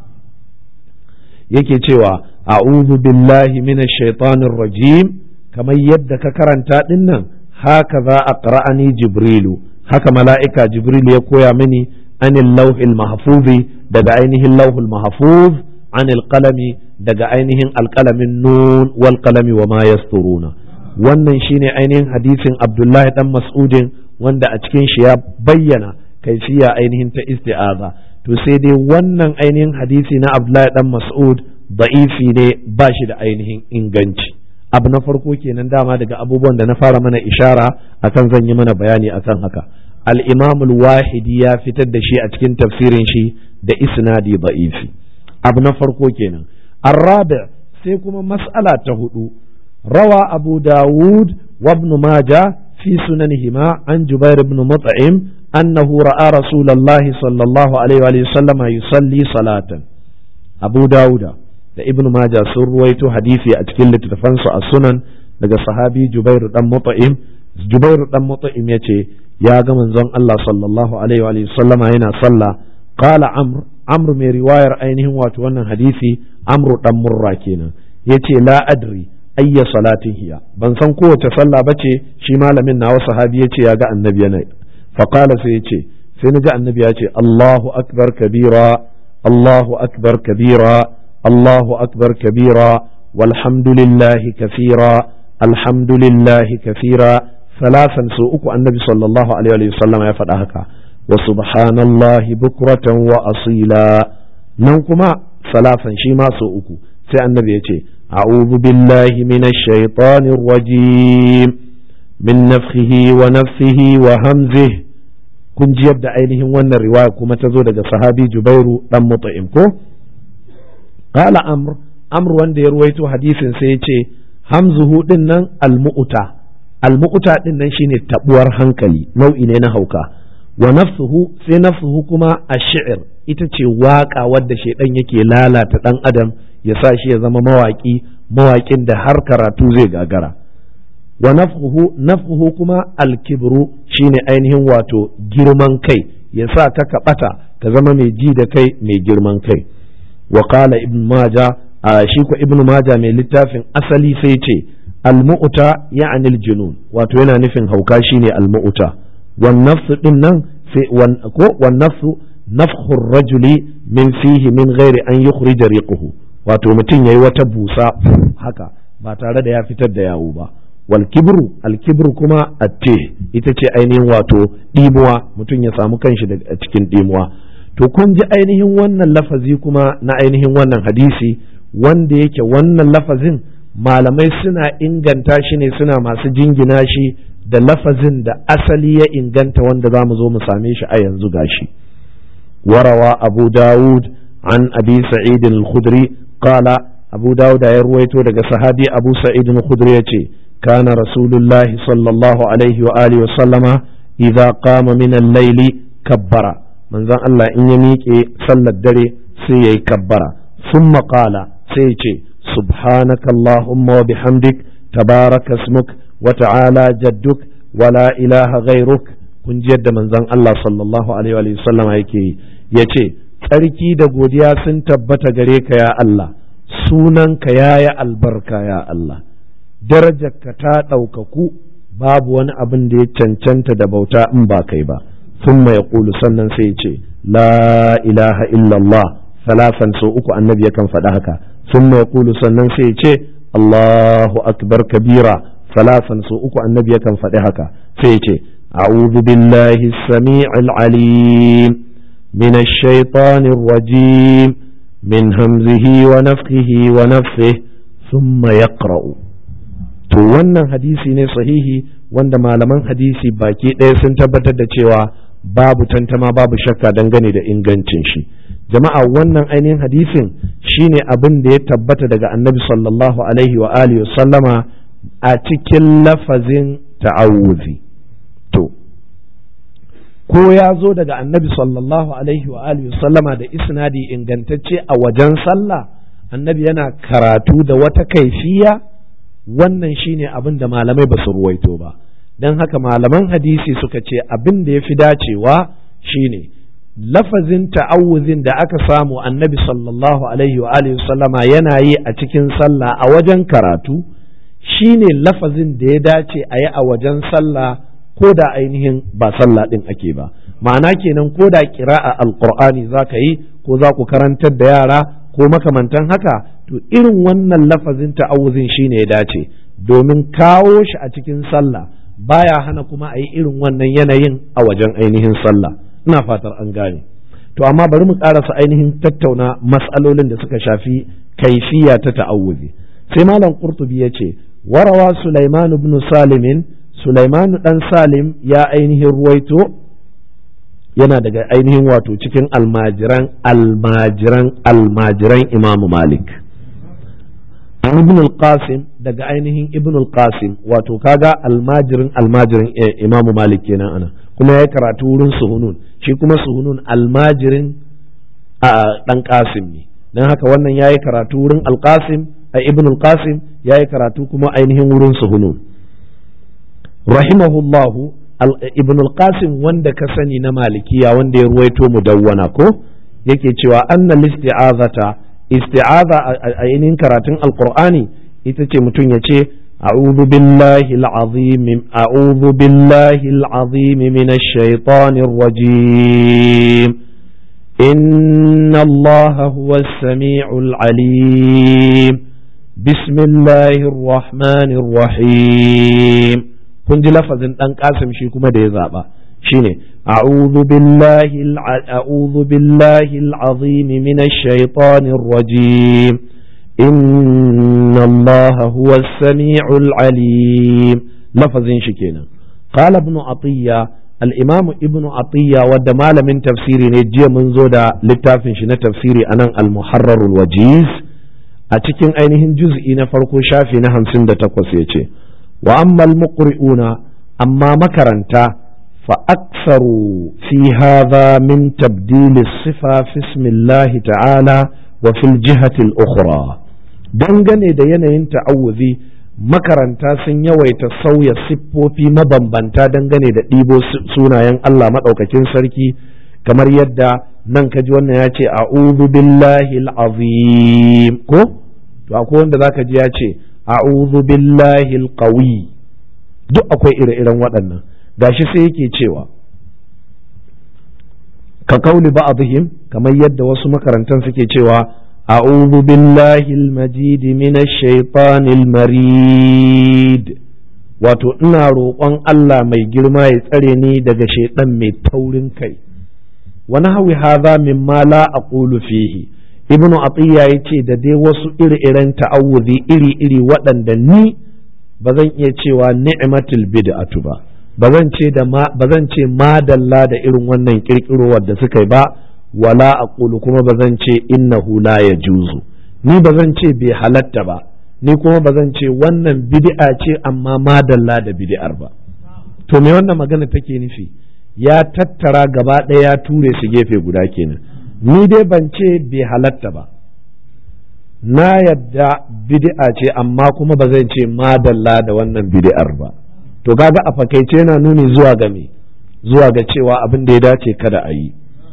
yake cewa a'udhu billahi minash shaitanir rajim, kamar yadda ka karanta dinnan haka za a qara'ani jibrilu, haka mala'ika jibril ya koya mini anil lauhil mahfuzi, daga ainihin lauhul mahfuz, anil qalami, daga ainihin alqalamin nun wal qalami wa ma yasturuna. wannan shine ainihin hadisin Abdullahi dan Mas'udin wanda a cikin shi ya bayyana kaifiya ainihin ta isti'aza. to sai dai wannan ainihin hadisi na Abdullahi dan Mas'ud da'ifi ne, ba shi da ainihin inganci. abu na farko kenan dama daga abubuwan da na fara mana ishara akan zan yi mana bayani akan haka. al-Imam al-Wahidi ya fitar da shi a cikin tafsirin shi da isnadi da'ifi. abu na farko kenan. ar-rabi' sai kuma mas'ala ta hudu, rawa Abu Dawud wa Ibn Majah fi sunanihima an Jubair ibn Mut'im annahu ra'a Rasulullahi sallallahu alaihi wa sallam yusalli salatan. Abu Dawuda da Ibn Majah sun ruwaito hadisi a cikin littattafansu a sunan daga sahabi Jubair dan Mut'im. Jubair dan Mut'im yace ya ga manzon Allah sallallahu alaihi wa sallama yana sallah. Qala Amr, Amr mai riwayar ainihin wato wannan hadisi, Amr dan Murra kenan, yace la adri ayya salatin hiya, ban san kowace sallah bace. shi malamin nawa sahabi yace ya ga annabi yana, fa qala sai yace sai ni ga annabi yace Allahu akbar kabira, Allahu akbar kabira, Allahu akbar kabira, walhamdulillahi kathira, alhamdulillahi kathira, salasan so uku annabi sallallahu alaihi wa sallam ya faɗa haka. wa subhanallahi bukratan wa asila, nan kuma salasan shi ma so uku. sai annabi yace أعوذ بالله من الشيطان الرجيم من نفخه ونفثه وهمزه. kun ji yadda ainihin wannan riwaya kuma ta zo daga sahabi Jubairu dan Mut'im ko? Qala Amr, Amr wanda ya ruwaito hadisin sai ya ce hamzuhu din nan al-mu'ta, al-mu'ta din nan shine tabuwar hankali, nau'i ne na hauka. Wa nafsuhu, sai nafsuhu kuma ash-shi'r, ita ce waka wadda shedan yake lalata dan adam ya sa shi ya zama mawaƙi, mawaƙin da har karatu zai gagara. Wa nafhuhu, nafhuhu kuma alkibru shine ainihin wato girman kai, ya sa ka kaɓata ka zama mai ji da kai, mai girman kai. Wa qala ibn Majah, a shi ko ibn Majah mai littafin asali sai ce al-mu'ta ya'ni al-junun, wato yana nufin hauka shine al-mu'ta. Wan nafsu din nan sai wan ko wan nafsu nafhu ar-rajuli min fihi min ghairi an yukhrija riquhu, wato mutum yayi wata busa haka ba tare da ya fitar da yawo ba. wal kibru, al kibru kuma atte, ita ce ainihin wato dimuwa, mutum ya samu kanshi a cikin dimuwa. to kun ji ainihin wannan lafazi kuma na ainihin wannan hadisi, wanda yake wannan lafazin malamai suna inganta shi ne, suna masu jingina shi da lafazin da asali ya inganta wanda za mu zo mu same shi a yanzu gashi. warawa Abu Dawud an Abi Sa'id al-Khudri qala, Abu Dawud ya ruwaito daga sahabi Abu Sa'id al-Khudri yace kana Rasulullah sallallahu alaihi wa alihi wa sallama idza qama min al-layli kabbara, manzon Allah in ya miƙe sallar dare sai yayi kabbara. thumma qala, sai yace subhanaka allahumma wa bihamdik tabaraka ismuk wa ta'ala jadduk wa la ilaha ghayruk. kun ji yadda manzon Allah sallallahu alaihi wa sallama yake yace tsarki da godiya sun tabbata gare ka ya Allah, sunanka yayi albarka ya Allah, darajarka ta ɗaukaku, babu wani abin da ya cancanta da bauta in ba kai ba. Thumma yaqulu, sannan sai ya ce la ilaha illallah salasan, sau uku annabi yakan faɗa haka. Thumma yaqulu, sannan sai ya ce Allahu akbar kabira salasan, sau uku annabi yakan faɗi haka. Sai ya ce a'udhu billahi as-sami'il alim minash shaitanir rajim min hamzihi wa nafthihi wa nafthihi, thumma yaqra'u. To wannan hadisi ne sahihi wanda malaman hadisi baki ɗaya sun tabbatar da cewa babu tantama babu shakka dangane da ingancin shi. Jama'a, wannan ainihin hadisin shine abin da ya tabbata daga annabi sallallahu alaihi wa alihi wa sallama a cikin lafazin ta'awuzi. To ko ya zo daga annabi sallallahu alaihi wa alihi wa sallama da isnadi ingantacce a wajen sallah, annabi yana karatu da wata kaifiya, wannan shine abin da malamai ba su ruwaito ba. don haka malaman hadisi suka ce abin da ya fi dacewa shine lafazin ta'awuzin da aka samu annabi sallallahu alaihi wa alihi sallama yana yi a cikin sallah a wajen karatu shine lafazin da ya dace a yi a wajen sallah ko da ainihin ba sallah din ake ba. Ma'ana kenan ko da qira'a alqur'ani zaka yi ko za ku karantar da yara ko makamantan haka, to irin wannan lafazin ta'awuzin shine ya dace, domin kawo shi a cikin sallah baya hana kuma a yi irin wannan yanayin a wajen ainihin sallah. Ina fatar an gane. To amma bari mu karasa ainihin tattauna mas'alolin da suka shafi kaifiya ta ta'awuzi. Sai malam Qurtubi ya ce warawa Sulaiman ibn Salim, Sulaiman dan Salim ya ainihin ruwaito, yana daga ainihin wato cikin almajiran almajiran almajiran Imam Malik. An Ibn al-Qasim, daga ainihin Ibn al-Qasim, wato kaga almajirin almajirin Imam Malik kenan ana, kuma ya karatu wurin Suhunun, shi kuma Suhunun almajirin a dan Qasim ne, dan haka wannan yayi karatu wurin al-Qasim a Ibn al-Qasim, yayi karatu kuma ainihin wurin Suhunun rahimahullahu. Ibn al-Qasim wanda ka sani na Malikiya, wanda ya ruwaito mudawwana ko, yake cewa anna listi'azata, isti'aza a ainihin karatun alqur'ani ita ce mutum ya ce a'udhu billahi al-azim a'udhu billahi al-azim minash shaitanir rajim inna allaha huwas sami'ul alim bismillahir rahmanir rahim. Kun ji lafazin dan Qasim shi kuma da ya zaba shine a'udhu billahi a'udhu billahi al-azim minash shaitanir rajim inna allaha huwas sami'ul alim. lafazin shi kenan. Qala ibn Atiyya, al-imam ibn Atiyya wadda malamin tafsiri ne, jiya mun zo da littafin shi na tafsiri anan al-muharrarul wajiz, a cikin ainihin juz'i na farko shafi na hamsin da takwas yace wa amma al-muqri'una, amma makaranta fa aktsaru fi hadha min tabdil as-sifa fi ismillahi ta'ala wa fil jihati al-ukhra. Dangane da yanayin ta'awuzi, makaranta sun yawaita sauya siffofi mabambanta dangane da ɗibo sunayen Allah maɗaukakin sarki, kamar yadda nan kaji wannan ya ce a'udhu billahi al-azim ko, to akwai wanda zaka ji ya ce a'udhu billahi al-qawi. Duk akwai ire-iren waɗannan. Gashi sai yake cewa ka kauli ba'dihim, kamar yadda wasu makarantan suke cewa a'udhu billahi al-majid minash shaitanil marid, wato ina roƙon Allah mai girma ya tsare ni daga shaitan mai taurin kai. Wa nahwi hadha mimma la aqulu fihi. Ibnu Atiyya yace da dai wasu iri-iren ta'awuzi iri-iri waɗanda ni ba zan iya cewa ni'matul bid'atu ba, ba zan ce da ma ba zan ce madalla da irin wannan kirkirowar da suka yi ba, wala aqulu kuma ba zan ce innahu la yajuzu, ni ba zan ce bai halatta ba, ni kuma ba zan ce wannan bid'a ce amma madalla da bid'ar ba. To me wannan magana take nufi? Ya tattara gaba ɗaya ya ture su gefe guda kenan. Ni dai ban ce bai halatta ba, na yadda bid'a ce amma kuma ba zan ce madalla da wannan bid'ar ba. To kaga a fakaice yana nuni zuwa ga me, zuwa ga cewa abin da ya dace kada a yi.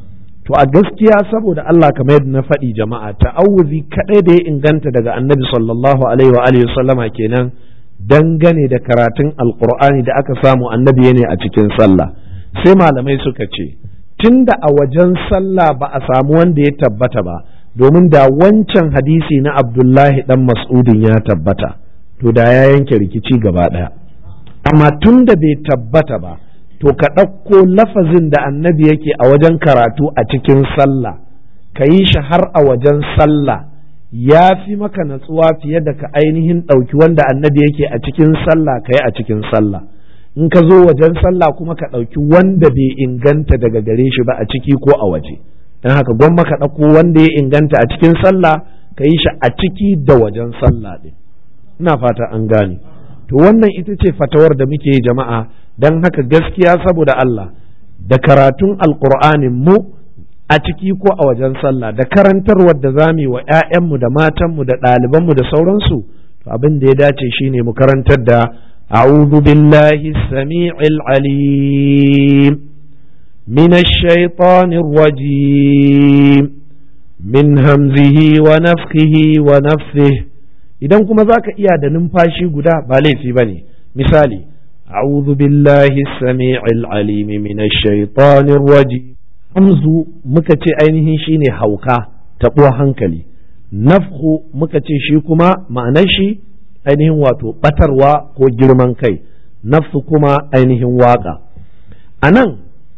to a gaskiya saboda Allah kamar yadda na faɗi jama'a ta'awuzi kaɗai da ya inganta daga annabi sallallahu alaihi wa alihi sallama kenan dangane da karatun alqur'ani da aka samu annabi ne a cikin sallah. Sai malamai suka ce tunda a wajen sallah ba a samu wanda ya tabbata ba, domin da wancan hadisi na Abdullahi dan Mas'udin ya tabbata to da ya yanke rikici gaba ɗaya, amma tunda bai tabbata ba to ka ɗauko lafazin da annabi yake a wajen karatu a cikin sallah ka yi shi har a wajen sallah ya fi maka natsuwa fiye da ka ainihin ɗauki wanda annabi yake a cikin sallah ka yi a cikin sallah. In ka zo wajen sallah kuma ka ɗauki wanda bai inganta daga gare shi ba a ciki ko a waje, don haka gwamma ka ɗauko wanda ya inganta a cikin sallah ka yi shi a ciki da wajen sallah ɗin. Ina fata an gane. To wannan ita ce fatawar da muke yi jama'a, don haka gaskiya saboda Allah da karatun alkur'anin mu a ciki ko a wajen sallah da karantarwar da zamu yi wa 'ya'yanmu da matanmu da ɗalibanmu da sauransu, to abin da ya dace shine mu karantar da a'udhu billahi samii'il alim minash shaitanir rajim min hamzihi wa nafthihi wa nafthihi. Idan kuma zaka iya da numfashi guda ba laifi bane. Misali, a'udhu billahi samii'il alim minash shaitanir rajim. Hamzu muka ce ainihin shine hauka, taɓo hankali. Nafhu muka ce shi kuma ma'anar shi ainihin wato batarwa ko girman kai. Nafsu kuma ainihin waka. Anan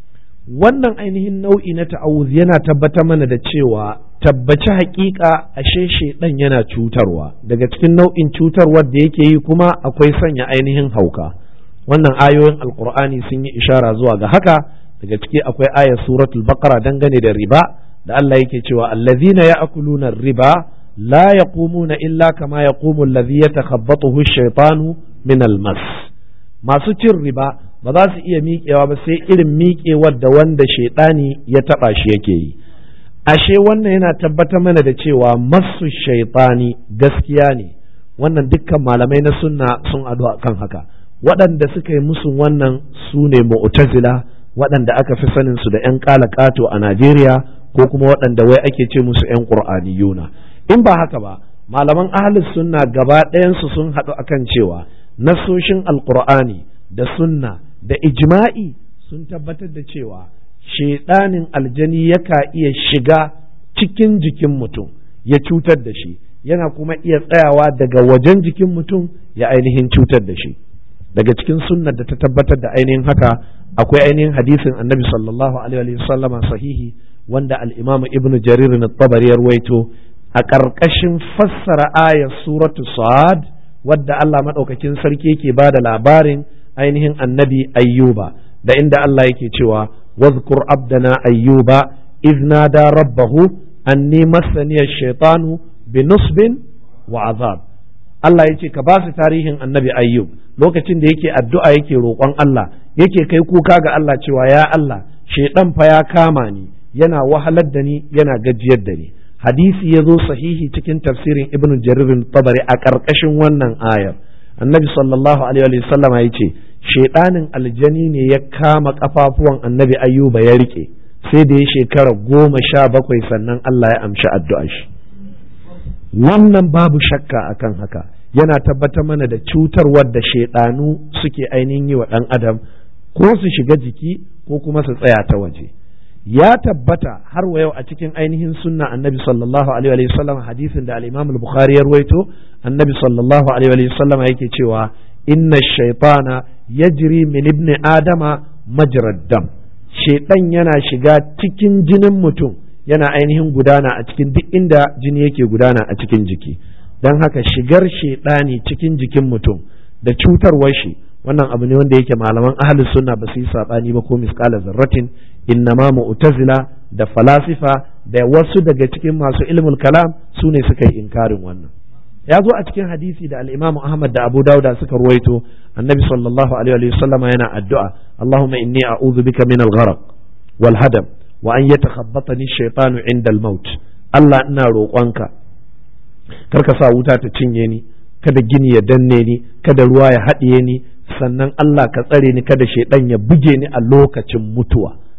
wannan ainihin nau'i na ta'awuz yana tabbatar mana da cewa tabbaci haƙiƙa ashe shedan yana cutarwa. Daga cikin nau'in cutarwar da yake yi kuma akwai sanya ainihin hauka. Wannan ayoyin alkur'ani sun yi ishara zuwa ga haka. Daga ciki akwai ayar suratul baqara dangane da riba da Allah yake cewa allazina ya'kuluna riba la yaqumuna illa kama yaqumu allazi yatakhabbathu ash-shaytanu min al-mas. Masu cin riba ba za su iya miƙewa ba sai irin miƙewar da wanda shaytani ya taba shi yake yi. Ashe wannan yana tabbatar mana da cewa masu shaytani gaskiya ne. Wannan dukkan malamai na sunna sun ado kan haka. Waɗanda suka yi musu wannan su ne mu'tazila, waɗanda aka fi sanin su da ‘yan ƙato a Najeriya, ko kuma waɗanda wai ake ce musu ‘yan ƙur'aniyuna. In ba haka ba, malaman ahlus sunna gaba ɗayansu sun haɗu akan cewa nasoshin alƙur'ani da sunna da ijma'i sun tabbatar da cewa shaiɗanin aljani yaka iya shiga cikin jikin mutum ya cutar da shi, yana kuma iya tsayawa daga wajen jikin mutum ya ainihin cutar da shi. Daga cikin sunnar da ta tabbatar da ainihin haka akwai ainihin hadisin annabi sallallahu alaihi wa sallama sahihi wanda al-imamu ibnu jarir at-tabari ya rawaito a ƙarƙashin fassara ayar suratu sad wadda Allah madaukakin sarki yake bada labarin ainihin annabi ayyuba da inda Allah yake cewa wadhkur abdana ayyuba idh nada rabbahu anni massani ash-shaytanu binusbin wa azab. Allah ya ce ka ba su tarihin annabi ayyub lokacin da yake addu'a yake roƙon Allah yake kai kuka ga Allah cewa ya Allah shaiɗan fa ya kama ni yana wahalar da ni yana gajiyar da ni. Hadisi ya zo sahihi cikin tafsirin ibnu jarir tabari a ƙarƙashin wannan ayar. Annabi sallallahu alaihi wa sallama ya ce shaiɗanin aljani ne ya kama kafafuwan annabi ayyuba ya rike sai da ya shekara goma sha bakwai sannan Allah ya amshi addu'ar shi. Wannan babu shakka akan haka yana tabbatar mana da cutarwar da shaidanu suke ainihin yi wa ɗan adam, ko su shiga jiki ko kuma su tsaya ta waje. Ya tabbata har wa yau a cikin ainihin sunna annabi sallallahu alaihi wa sallam hadisin da al-Imam al-Bukhari ya ruwaito, annabi sallallahu alaihi wa sallam yake cewa inna shaytana yajri min ibni adama majrad dam. Shaitan yana shiga cikin jinin mutum, yana ainihin gudana a cikin duk inda jini yake gudana a cikin jiki. Don haka shigar shaidani cikin jikin mutum da cutarwar shi wannan abu ne wanda yake malaman ahlus sunna ba su yi sabani ba ko misqala zarratin. Innama mu'tazila da falasifa da wasu daga cikin masu ilmul kalam su ne suka yi inkarin wannan. Ya zo a cikin hadisi da al-Imam Ahmad da Abu Dawud suka ruwaito annabi sallallahu alaihi wa sallama yana addu'a Allahumma inni a'udhu bika min al-gharq wal hadam wa an yatakhabbatani ash-shaytanu 'inda al-maut. Allah ina roƙonka karka sa wuta ta cinye ni, kada gini ya danne ni, kada ruwa ya haɗiye ni, sannan Allah ka tsare ni kada shaidan ya buge ni a lokacin mutuwa.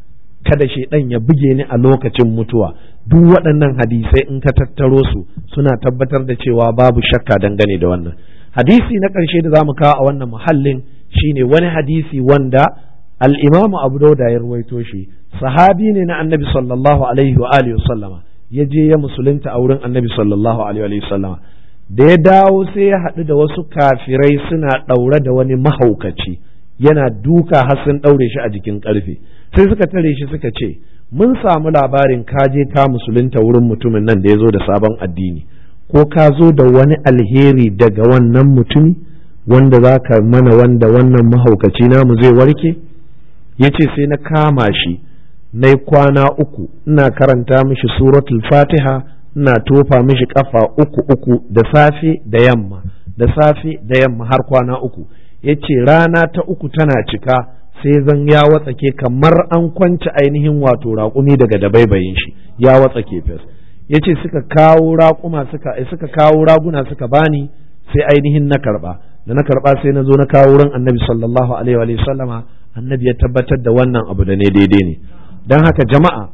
kada shaidan ya buge ni a lokacin mutuwa. Duk waɗannan hadisai in ka tattaro su suna tabbatar da cewa babu shakka dangane da wannan. Hadisi na ƙarshe da zamu kawo a wannan muhallin shine wani hadisi wanda al-Imam Abu Dawud ya rawaito shi, sahabi ne na Annabi sallallahu alaihi wa alihi wasallama, ya je ya musulunta a wurin Annabi sallallahu alaihi wa sallama. Da ya dawo sai ya haɗu da wasu kafirai suna ɗaure da wani mahaukaci, yana duka har sun ɗaure shi a jikin ƙarfe. Sai suka tare shi suka ce, mun samu labarin ka je ka musulunta wurin mutumin nan da ya zo da sabon addini, ko ka zo da wani alheri daga wannan mutumi wanda za ka mana wanda wannan mahaukaci namu zai warke? Ya ce sai na kama shi na yi kwana uku ina karanta mishi suratul fatiha, ina tofa mishi kafa uku uku da safe da yamma da safe da yamma har kwana uku. Ya ce rana ta uku tana cika sai zan ya watsake kamar an kwance ainihin wato raƙumi daga dabaibayin shi, ya watsake fes. Ya ce suka kawo raƙuma suka suka kawo raguna suka bani, sai ainihin na karɓa. Da na karɓa sai na zo na kawo wurin Annabi sallallahu alaihi wa sallama. Annabi ya tabbatar da wannan abu da ne daidai ne. Don haka jama'a,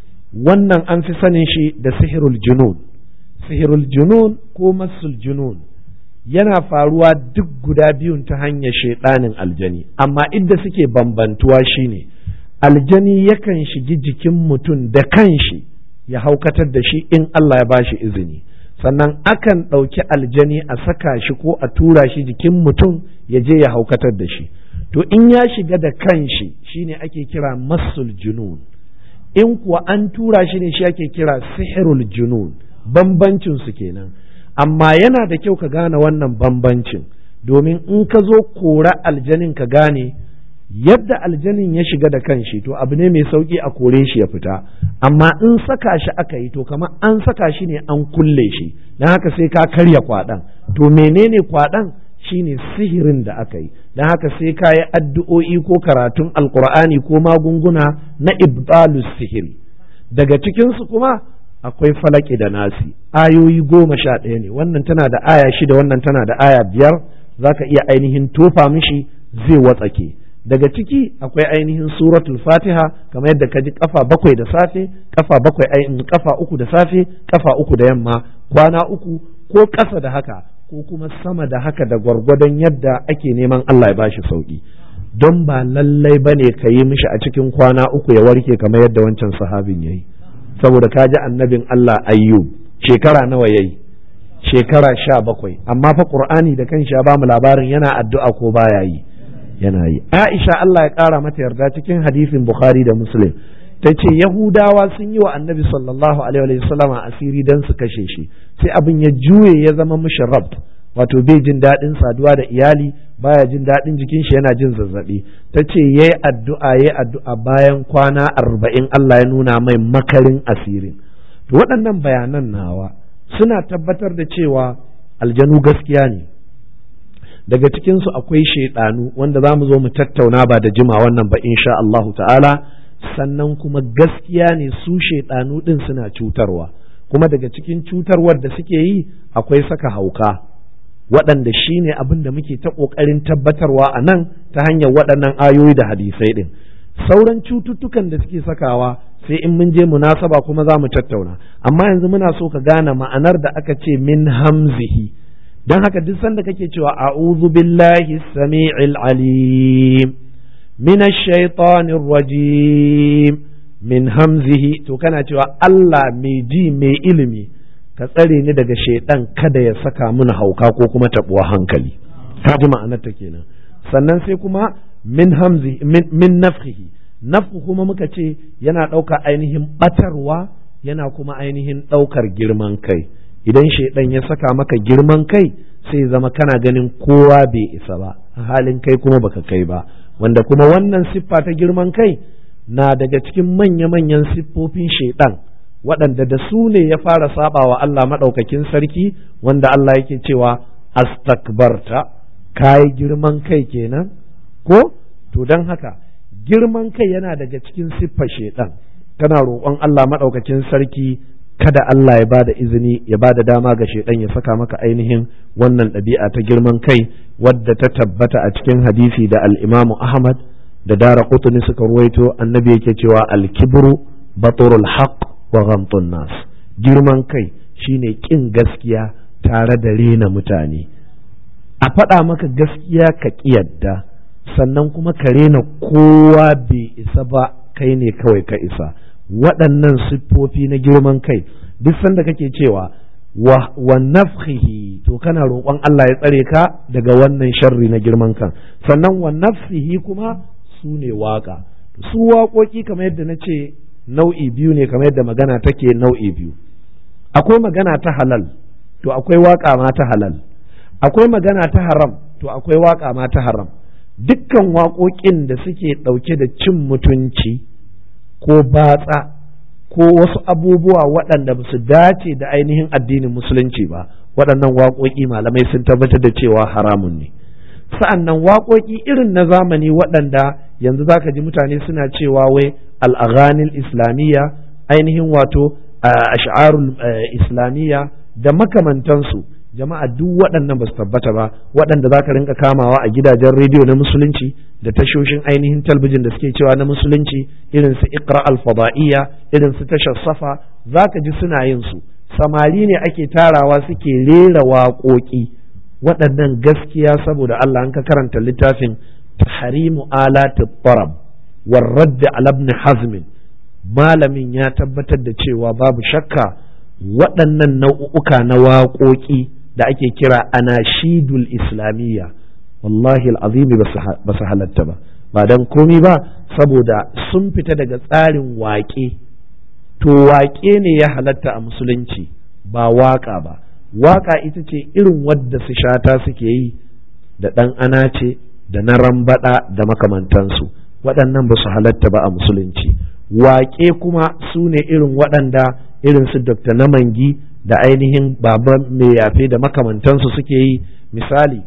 wannan an fi sanin shi da sihirul junun. Sihirul junun ko masul junun yana faruwa duk guda biyun ta hanyar shaiɗanin aljani, amma inda suke bambantuwa shine aljani yakan shigi jikin mutum da kanshi ya haukatar da shi in Allah ya bashi izini, sannan akan ɗauki aljani a saka shi ko a tura shi jikin mutum ya je ya haukatar da shi. To in ya shiga da kanshi shine ake kira masul junun, in kuwa an tura shi ne shi ake kira sihirul junun. Bambancin su kenan, amma yana da kyau ka gane wannan bambancin, domin in ka zo kora aljanin ka gane yadda aljanin ya shiga da kanshi to abu ne mai sauki a kore shi ya fita, amma in saka shi aka yi to kamar an saka shi ne an kulle shi, don haka sai ka karya kwaɗan. To menene kwaɗan? Shine sihirin da aka yi, don haka sai ka yi addu'o'i ko karatun alkur'ani ko magunguna na ibtalus sihiri. Daga cikinsu kuma akwai falaki da nasi, ayoyi goma sha ɗaya ne, wannan tana da aya shida, wannan tana da aya biyar, za ka iya ainihin tofa mishi zai watsake. Daga ciki akwai ainihin suratul fatiha, kamar yadda ka ji kafa bakwai da safe, kafa bakwai ainihin kafa uku da safe, kafa uku da yamma, kwana uku ko ƙasa da haka ko kuma sama da haka, da gwargwadon yadda ake neman Allah ya bashi sauki. Don ba lallai bane ka yi mishi a cikin kwana uku ya warke kamar yadda wancan sahabin yayi, saboda ka ji annabin Allah Ayyub shekara nawa yayi? Shekara sha bakwai, amma fa Qur'ani da kanshi ya bamu labarin yana addu'a ko baya yi? Yana yi. Aisha Allah ya ƙara mata yarda cikin hadisin Bukhari da Muslim ta ce Yahudawa sun yi wa annabi sallallahu alaihi wa sallama asiri don su kashe shi, sai abin ya juye ya zama mishi rabt, wato bai jin daɗin saduwa da iyali, baya jin daɗin jikin shi, yana jin zazzabi. Ta ce yayi addu'a yayi addu'a bayan kwana arba'in Allah ya nuna mai makarin asirin. To waɗannan bayanan nawa suna tabbatar da cewa aljanu gaskiya ne. Daga cikinsu akwai shaiɗanu wanda za mu zo mu tattauna ba da jima wannan ba insha Allahu ta'ala. Sannan kuma gaskiya ne su shaiɗanu ɗin suna cutarwa, kuma daga cikin cutarwar da suke yi akwai saka hauka, waɗanda shi ne abin da muke ta ƙoƙarin tabbatarwa a nan ta hanyar waɗannan ayoyi da hadisai ɗin. Sauran cututtukan da suke sakawa sai in mun je munasaba kuma za mu tattauna, amma yanzu muna so ka gane ma'anar da aka ce min hamzihi. Don haka duk sanda kake cewa a'udhu billahi sami'il alim min ash-shaytanir rajim min hamzihi, to kana cewa Allah mai ji mai ilimi ka tsare ni daga shaidan kada ya saka mun hauka ko kuma tabuwa hankali. Ka ji ma'anar ta kenan. Sannan sai kuma min hamzi min, min nafhihi, nafhu kuma muka ce yana ɗauka ainihin batarwa, yana kuma ainihin ɗaukar girman kai. Idan shaidan ya saka maka girman kai sai zama kana ganin kowa bai isa ba, a halin kai kuma baka kai ba, wanda kuma wannan siffa ta girman kai na daga cikin manya-manyan siffofin shaidan waɗanda da su ne ya fara saba wa Allah maɗaukakin sarki, wanda Allah yake cewa astakbarta, kayi girman kai kenan ko? To don haka girman kai yana daga cikin siffar shaidan. Kana roƙon Allah maɗaukakin sarki kada Allah ya bada izini ya bada dama ga shaidan ya saka maka ainihin wannan ɗabi'a ta girman kai, wadda ta tabbata a cikin hadisi da al-Imam Ahmad da Daraqutni suka ruwaito annabi yake cewa al-kibru baturul haqq wa ghamtun nas, girman kai shine kin gaskiya tare da rena mutane. A faɗa maka gaskiya ka ƙiyadda, sannan kuma ka rena kowa bai isa ba, kai ne kawai ka isa. Waɗannan siffofi na girman kai duk sanda kake cewa wa, wa nafhihi, to kana roƙon Allah ya tsare ka daga wannan sharri na girman kan. Sannan wa nafsihi kuma su ne waƙa. Su waƙoƙi kamar yadda na ce nau'i biyu ne, kamar yadda magana take nau'i biyu. Akwai magana ta halal, to akwai waƙa ma ta halal. Akwai magana ta haram, to akwai waƙa ma ta haram. Dukkan waƙoƙin da suke ɗauke da cin mutunci ko batsa ko wasu abubuwa waɗanda ba su dace da ainihin addinin musulunci ba, waɗannan waƙoƙi malamai sun tabbatar da cewa haramun ne. Sa'annan waƙoƙi irin na zamani waɗanda yanzu zaka ji mutane suna cewa wai al-aghanil islamiyya, ainihin wato ash'arul islamiyya da makamantansu, jama'a duk waɗannan ba su tabbata ba, waɗanda za ka rinka kamawa a gidajen rediyo na musulunci da tashoshin ainihin talbijin da suke cewa na musulunci, irin su Iqra al-Fada'iyya, irin su tashar Safa, za ka ji suna yin su. Samari ne ake tarawa suke rera waƙoƙi waɗannan, gaskiya saboda Allah an ka karanta littafin Tahrimu Alati Tarab war Radd ala Ibn Hazm, malamin ya tabbatar da cewa babu shakka waɗannan nau'uka na waƙoƙi da ake kira anashidul islamiyya, wallahi al'azimi ba su halatta ba, ba don komi ba saboda sun fita daga tsarin waƙe. To waƙe ne ya halatta a musulunci, ba waƙa ba. Waƙa ita ce irin wadda su shata suke yi da ɗan ana ce da na rambaɗa da makamantansu, waɗannan ba su halatta ba a musulunci. Waƙe kuma su ne irin waɗanda irin su Dokta Namangi da ainihin Baba Mai Yafe da makamantansu suke yi. Misali,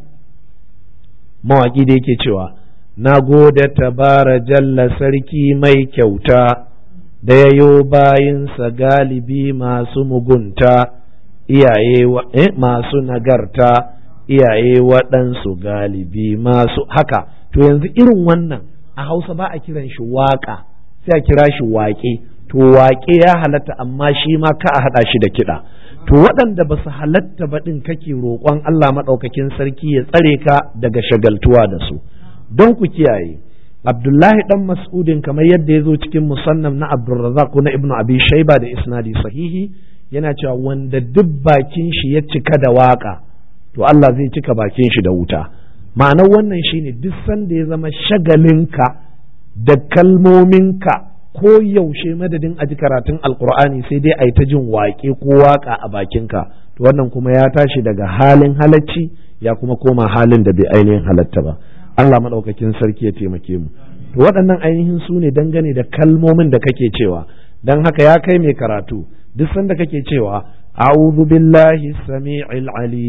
mawaƙi da yake cewa, na gode tabara jalla sarki mai kyauta da yayo bayinsa galibi masu mugunta, iyaye eh, masu nagarta, iyaye waɗansu galibi masu haka. To yanzu irin wannan a Hausa ba a kiran shi waƙa, sai a kira shi waƙe. To waƙe ya halatta, amma shi ma ka a haɗa shi da kiɗa. To waɗanda ba su halatta ba ɗin kake roƙon Allah maɗaukakin sarki ya tsare ka daga shagaltuwa da su. Don ku kiyaye, Abdullahi ɗan Mas'udin kamar yadda ya zo cikin musannam na Abdulrazak ko na Ibn Abi Shaiba da isnadi sahihi, yana cewa wanda duk bakin shi ya cika da waƙa, to Allah zai cika bakin shi da wuta. Ma'anar wannan shine duk sanda ya zama shagalinka da kalmominka ko yaushe madadin a ji karatun alkur'ani sai dai a yi ta jin waƙe ko waƙa a bakinka, to wannan kuma ya tashi daga halin halacci ya kuma koma halin da bai ainihin halatta ba. Allah maɗaukakin sarki ya taimake mu. To waɗannan ainihin su ne dangane da kalmomin da kake cewa. Don haka ya kai mai karatu, duk sanda kake cewa a'udhu billahi samii'il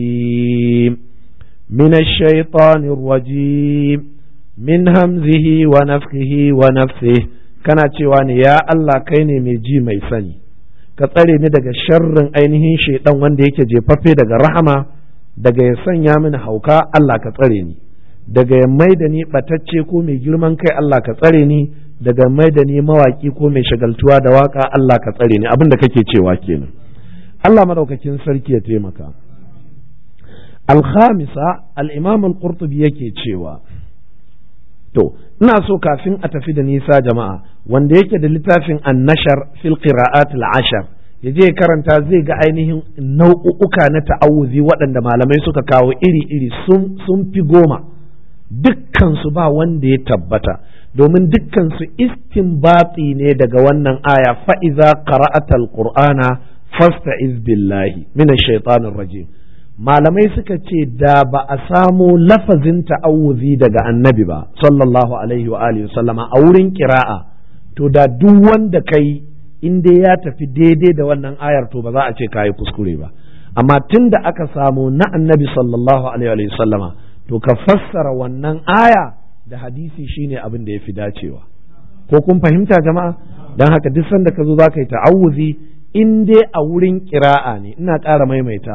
alim minash shaitanir rajim min hamzihi wa nafthihi wa nafthihi, kana cewa ne ya Allah kai ne mai ji mai sani, ka tsare ni daga sharrin ainihin shaidan wanda yake jefaffe daga rahama, daga ya sanya mini hauka Allah ka tsare ni, daga ya mai da ni batacce ko mai girman kai Allah ka tsare ni, daga mai da ni mawaki ko mai shagaltuwa da waka Allah ka tsare ni. Abin da kake cewa kenan. Allah madaukakin sarki ya taimaka. Al-khamisa, al-Imam al-Qurtubi yake cewa, to ina so kafin a tafi da nisa jama'a, wanda yake da littafin an-nashar fil qira'at al-ashar ya je karanta, zai ga ainihin nau'uka na ta'awuzi waɗanda malamai suka kawo iri-iri sun sun fi goma, dukkan su ba wanda ya tabbata, domin dukkan su istinbati ne daga wannan aya, fa iza qara'ata al-qur'ana fasta'iz billahi minash shaitanir rajim. Malamai suka ce da ba a samo lafazin ta'awuzi daga annabi ba sallallahu alaihi wa alihi sallama a wurin kira'a, to da duk wanda kai in dai ya tafi daidai da wannan ayar to ba za a ce kayi kuskure ba. Amma tun da aka samu na annabi sallallahu alaihi wa sallama, to ka fassara wannan aya da hadisi shine abin da ya fi dacewa. Ko kun fahimta jama'a? Don haka duk sanda ka zo za ka yi ta'awuzi in dai a wurin kira'a ne, ina ƙara maimaitawa,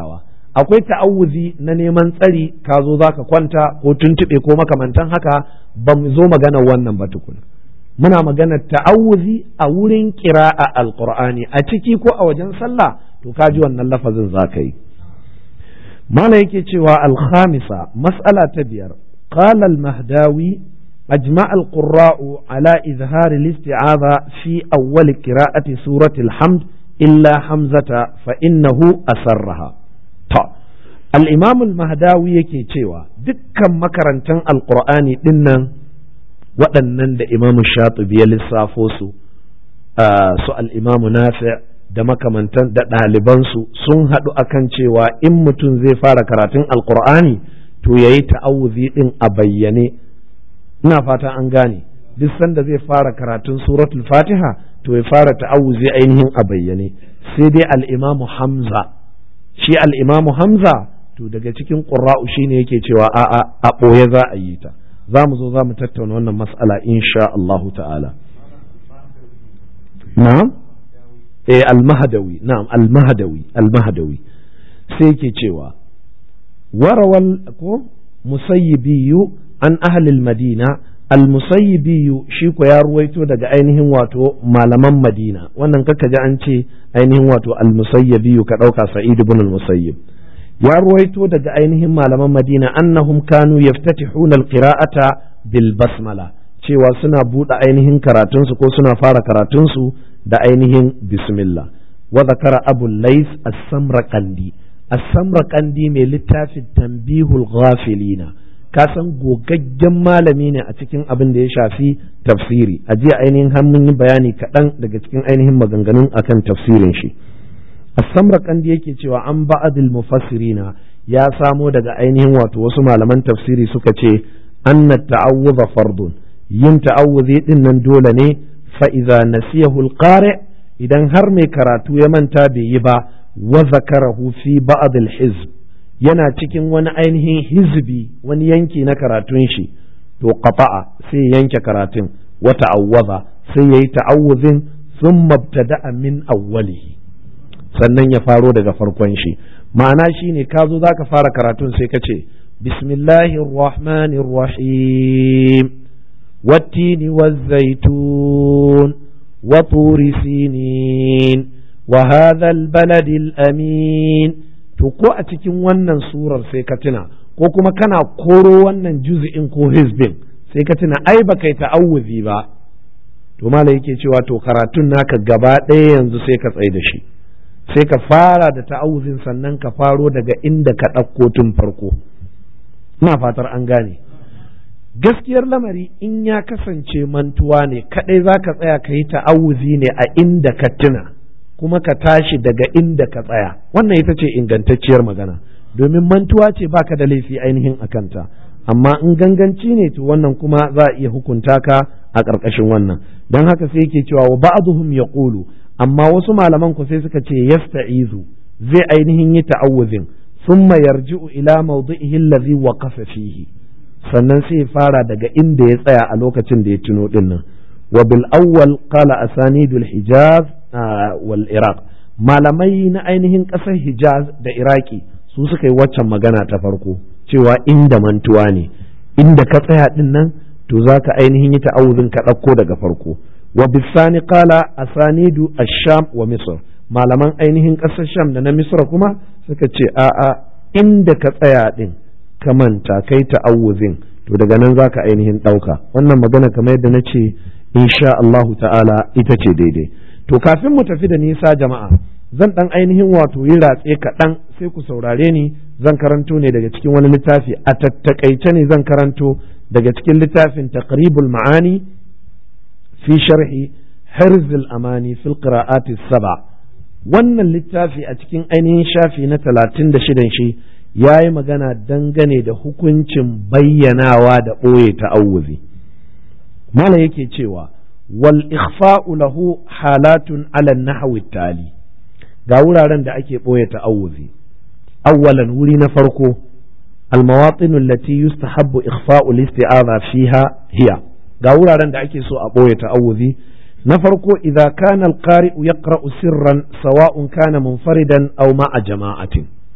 akwai ta'awuzi na neman tsari ka zo za ka kwanta ko tuntuɓe ko makamantan haka, ba mu zo magana wannan ba tukuna. Muna magana ta'awuzi a wurin ƙira'a alƙur'ani a ciki ko a wajen sallah, to ka ji wannan lafazin za ka yi. Mala yake cewa alhamisa mas'ala ta biyar, qala al-mahdawi أجمع القراء على إظهار الاستعاذة في أول قراءة سورة الحمد إلا حمزة فإنه أسرها. طيب الإمام المهداوي يكي تشيوا دكا مكرنتن القرآن إنن وأنن دا إمام الشاطبي للصافوس آه سؤال إمام نافع da makamantan da ɗalibansu sun haɗu akan cewa in mutum zai fara karatun alƙur'ani to yayi ta'awuzi ɗin a bayyane. Ina fata an gane, duk sanda zai fara karatun suratul fatiha to ya fara ta'awuzi ainihin a bayyane. Sai dai al'imamu hamza, shi al'imamu hamza to daga cikin ƙura'u shi ne yake cewa a'a a ɓoye za a yi ta. Za mu zo za mu tattauna wannan mas'ala insha Allahu ta'ala. Na'am? Eh al-mahdawi, na'am al-mahdawi, al-mahdawi. Sai yake cewa warawal ko musayyibiyu an ahlil madina, al-musayyibiyu shi ko ya ruwaito daga ainihin wato malaman madina. Wannan kaka ji an ce ainihin wato al-musayyibiyu ka ɗauka sa'id ibn al-musayyib. Ya ruwaito daga ainihin malaman madina annahum kanu yaftatihuna al-qira'ata bil basmala, cewa suna buɗe ainihin karatunsu ko suna fara karatunsu da ainihin bismillah. Wa zakara abu lais as-samraqandi, as-samraqandi mai littafin tanbihul ghafilina, ka san gogaggen malami ne a cikin abin da ya shafi tafsiri. A jiya ainihin hannun yin bayani kaɗan daga cikin ainihin maganganun akan tafsirin shi. As-Samraqandi yake cewa an ba'adil mufassirina, ya samo daga ainihin wato wasu malaman tafsiri suka ce anna ta'awudha fardun, yin ta'awudhi din nan dole ne. Fa idza nasiyahu al-qari', idan har mai karatu ya manta bai yi ba, wa zakarahu fi ba'd al-hizb, yana cikin wani ainihin hizbi, wani yanki na karatun shi, to qata'a sai yanke karatun, wa ta'awwaza sai yayi ta'awuzin, thumma ibtada'a min awwalihi, sannan ya faro daga farkon shi. Ma'ana shine ka zo zaka fara karatun sai ka ce bismillahir rahmanir rahim wattini waz-zaytun wa turi sinin wa hadha al-baladil amin. To ko a cikin wannan surar sai ka tuna, ko kuma kana koro wannan juz'in ko hizbin sai ka tuna ai ba kai ta'awuzi ba, to malai yake cewa to karatun naka gaba ɗaya yanzu sai ka tsaye da shi, sai ka fara da ta'awuzin sannan ka faro daga inda ka ɗauko tun farko. Ina fatar an gane. Gaskiyar lamari in ya kasance mantuwa ne kaɗai za ka tsaya ka yi ta'awuzi ne a inda ka tuna, kuma ka tashi daga inda ka tsaya. Wannan ita ce ingantacciyar magana, domin mantuwa ce baka da laifi ainihin a kanta, amma in ganganci ne to wannan kuma za a iya hukunta ka a ƙarƙashin wannan. Don haka sai yake cewa wa ba'dhum yaqulu, amma wasu malaman ku sai suka ce yasta'izu, zai ainihin yi ta'awuzin, thumma yarji'u ila mawdi'ihi allazi waqafa fihi, sannan sai fara daga inda ya tsaya a lokacin da ya tuno dinnan. Wa bil awwal qala asanidul hijaz wal iraq, malamai na ainihin ƙasar hijaz da iraki su suka yi waccan magana ta farko cewa inda mantuwa ne, inda ka tsaya din nan to za ka ainihin yi ta'awuzin ka ɗauko daga farko. Wa bisani qala asanidu ash-sham wa misr, malaman ainihin ƙasar sham da na misra kuma suka ce a'a inda ka tsaya din ka manta kai ta'awuzin to daga nan za ka ainihin ɗauka. Wannan magana kamar yadda na ce insha Allahu ta'ala ita ce daidai. To kafin mu tafi da nisa jama'a, zan dan ainihin wato yi ratse kaɗan sai ku saurare ni. Zan karanto ne daga cikin wani littafi, a tattakaice ne zan karanto daga cikin littafin taqribul ma'ani fi sharhi hirzul amani fil qira'ati sab'a. Wannan littafi a cikin ainihin shafi na talatin da shidan shi ya yi magana dangane da hukuncin bayyanawa da ɓoye ta'awuzi. Mala yake cewa wal ikhfa'u lahu halatun ala nahwi tali, ga wuraren da ake ɓoye ta'awuzi. Awwalan, wuri na farko, al mawatin allati yustahabbu ikhfa'u al-isti'adha fiha hiya, ga wuraren da ake so a ɓoye ta'awuzi. Na farko, idza kana al-qari'u yaqra'u sirran sawa'un kana munfaridan aw ma'a jama'atin,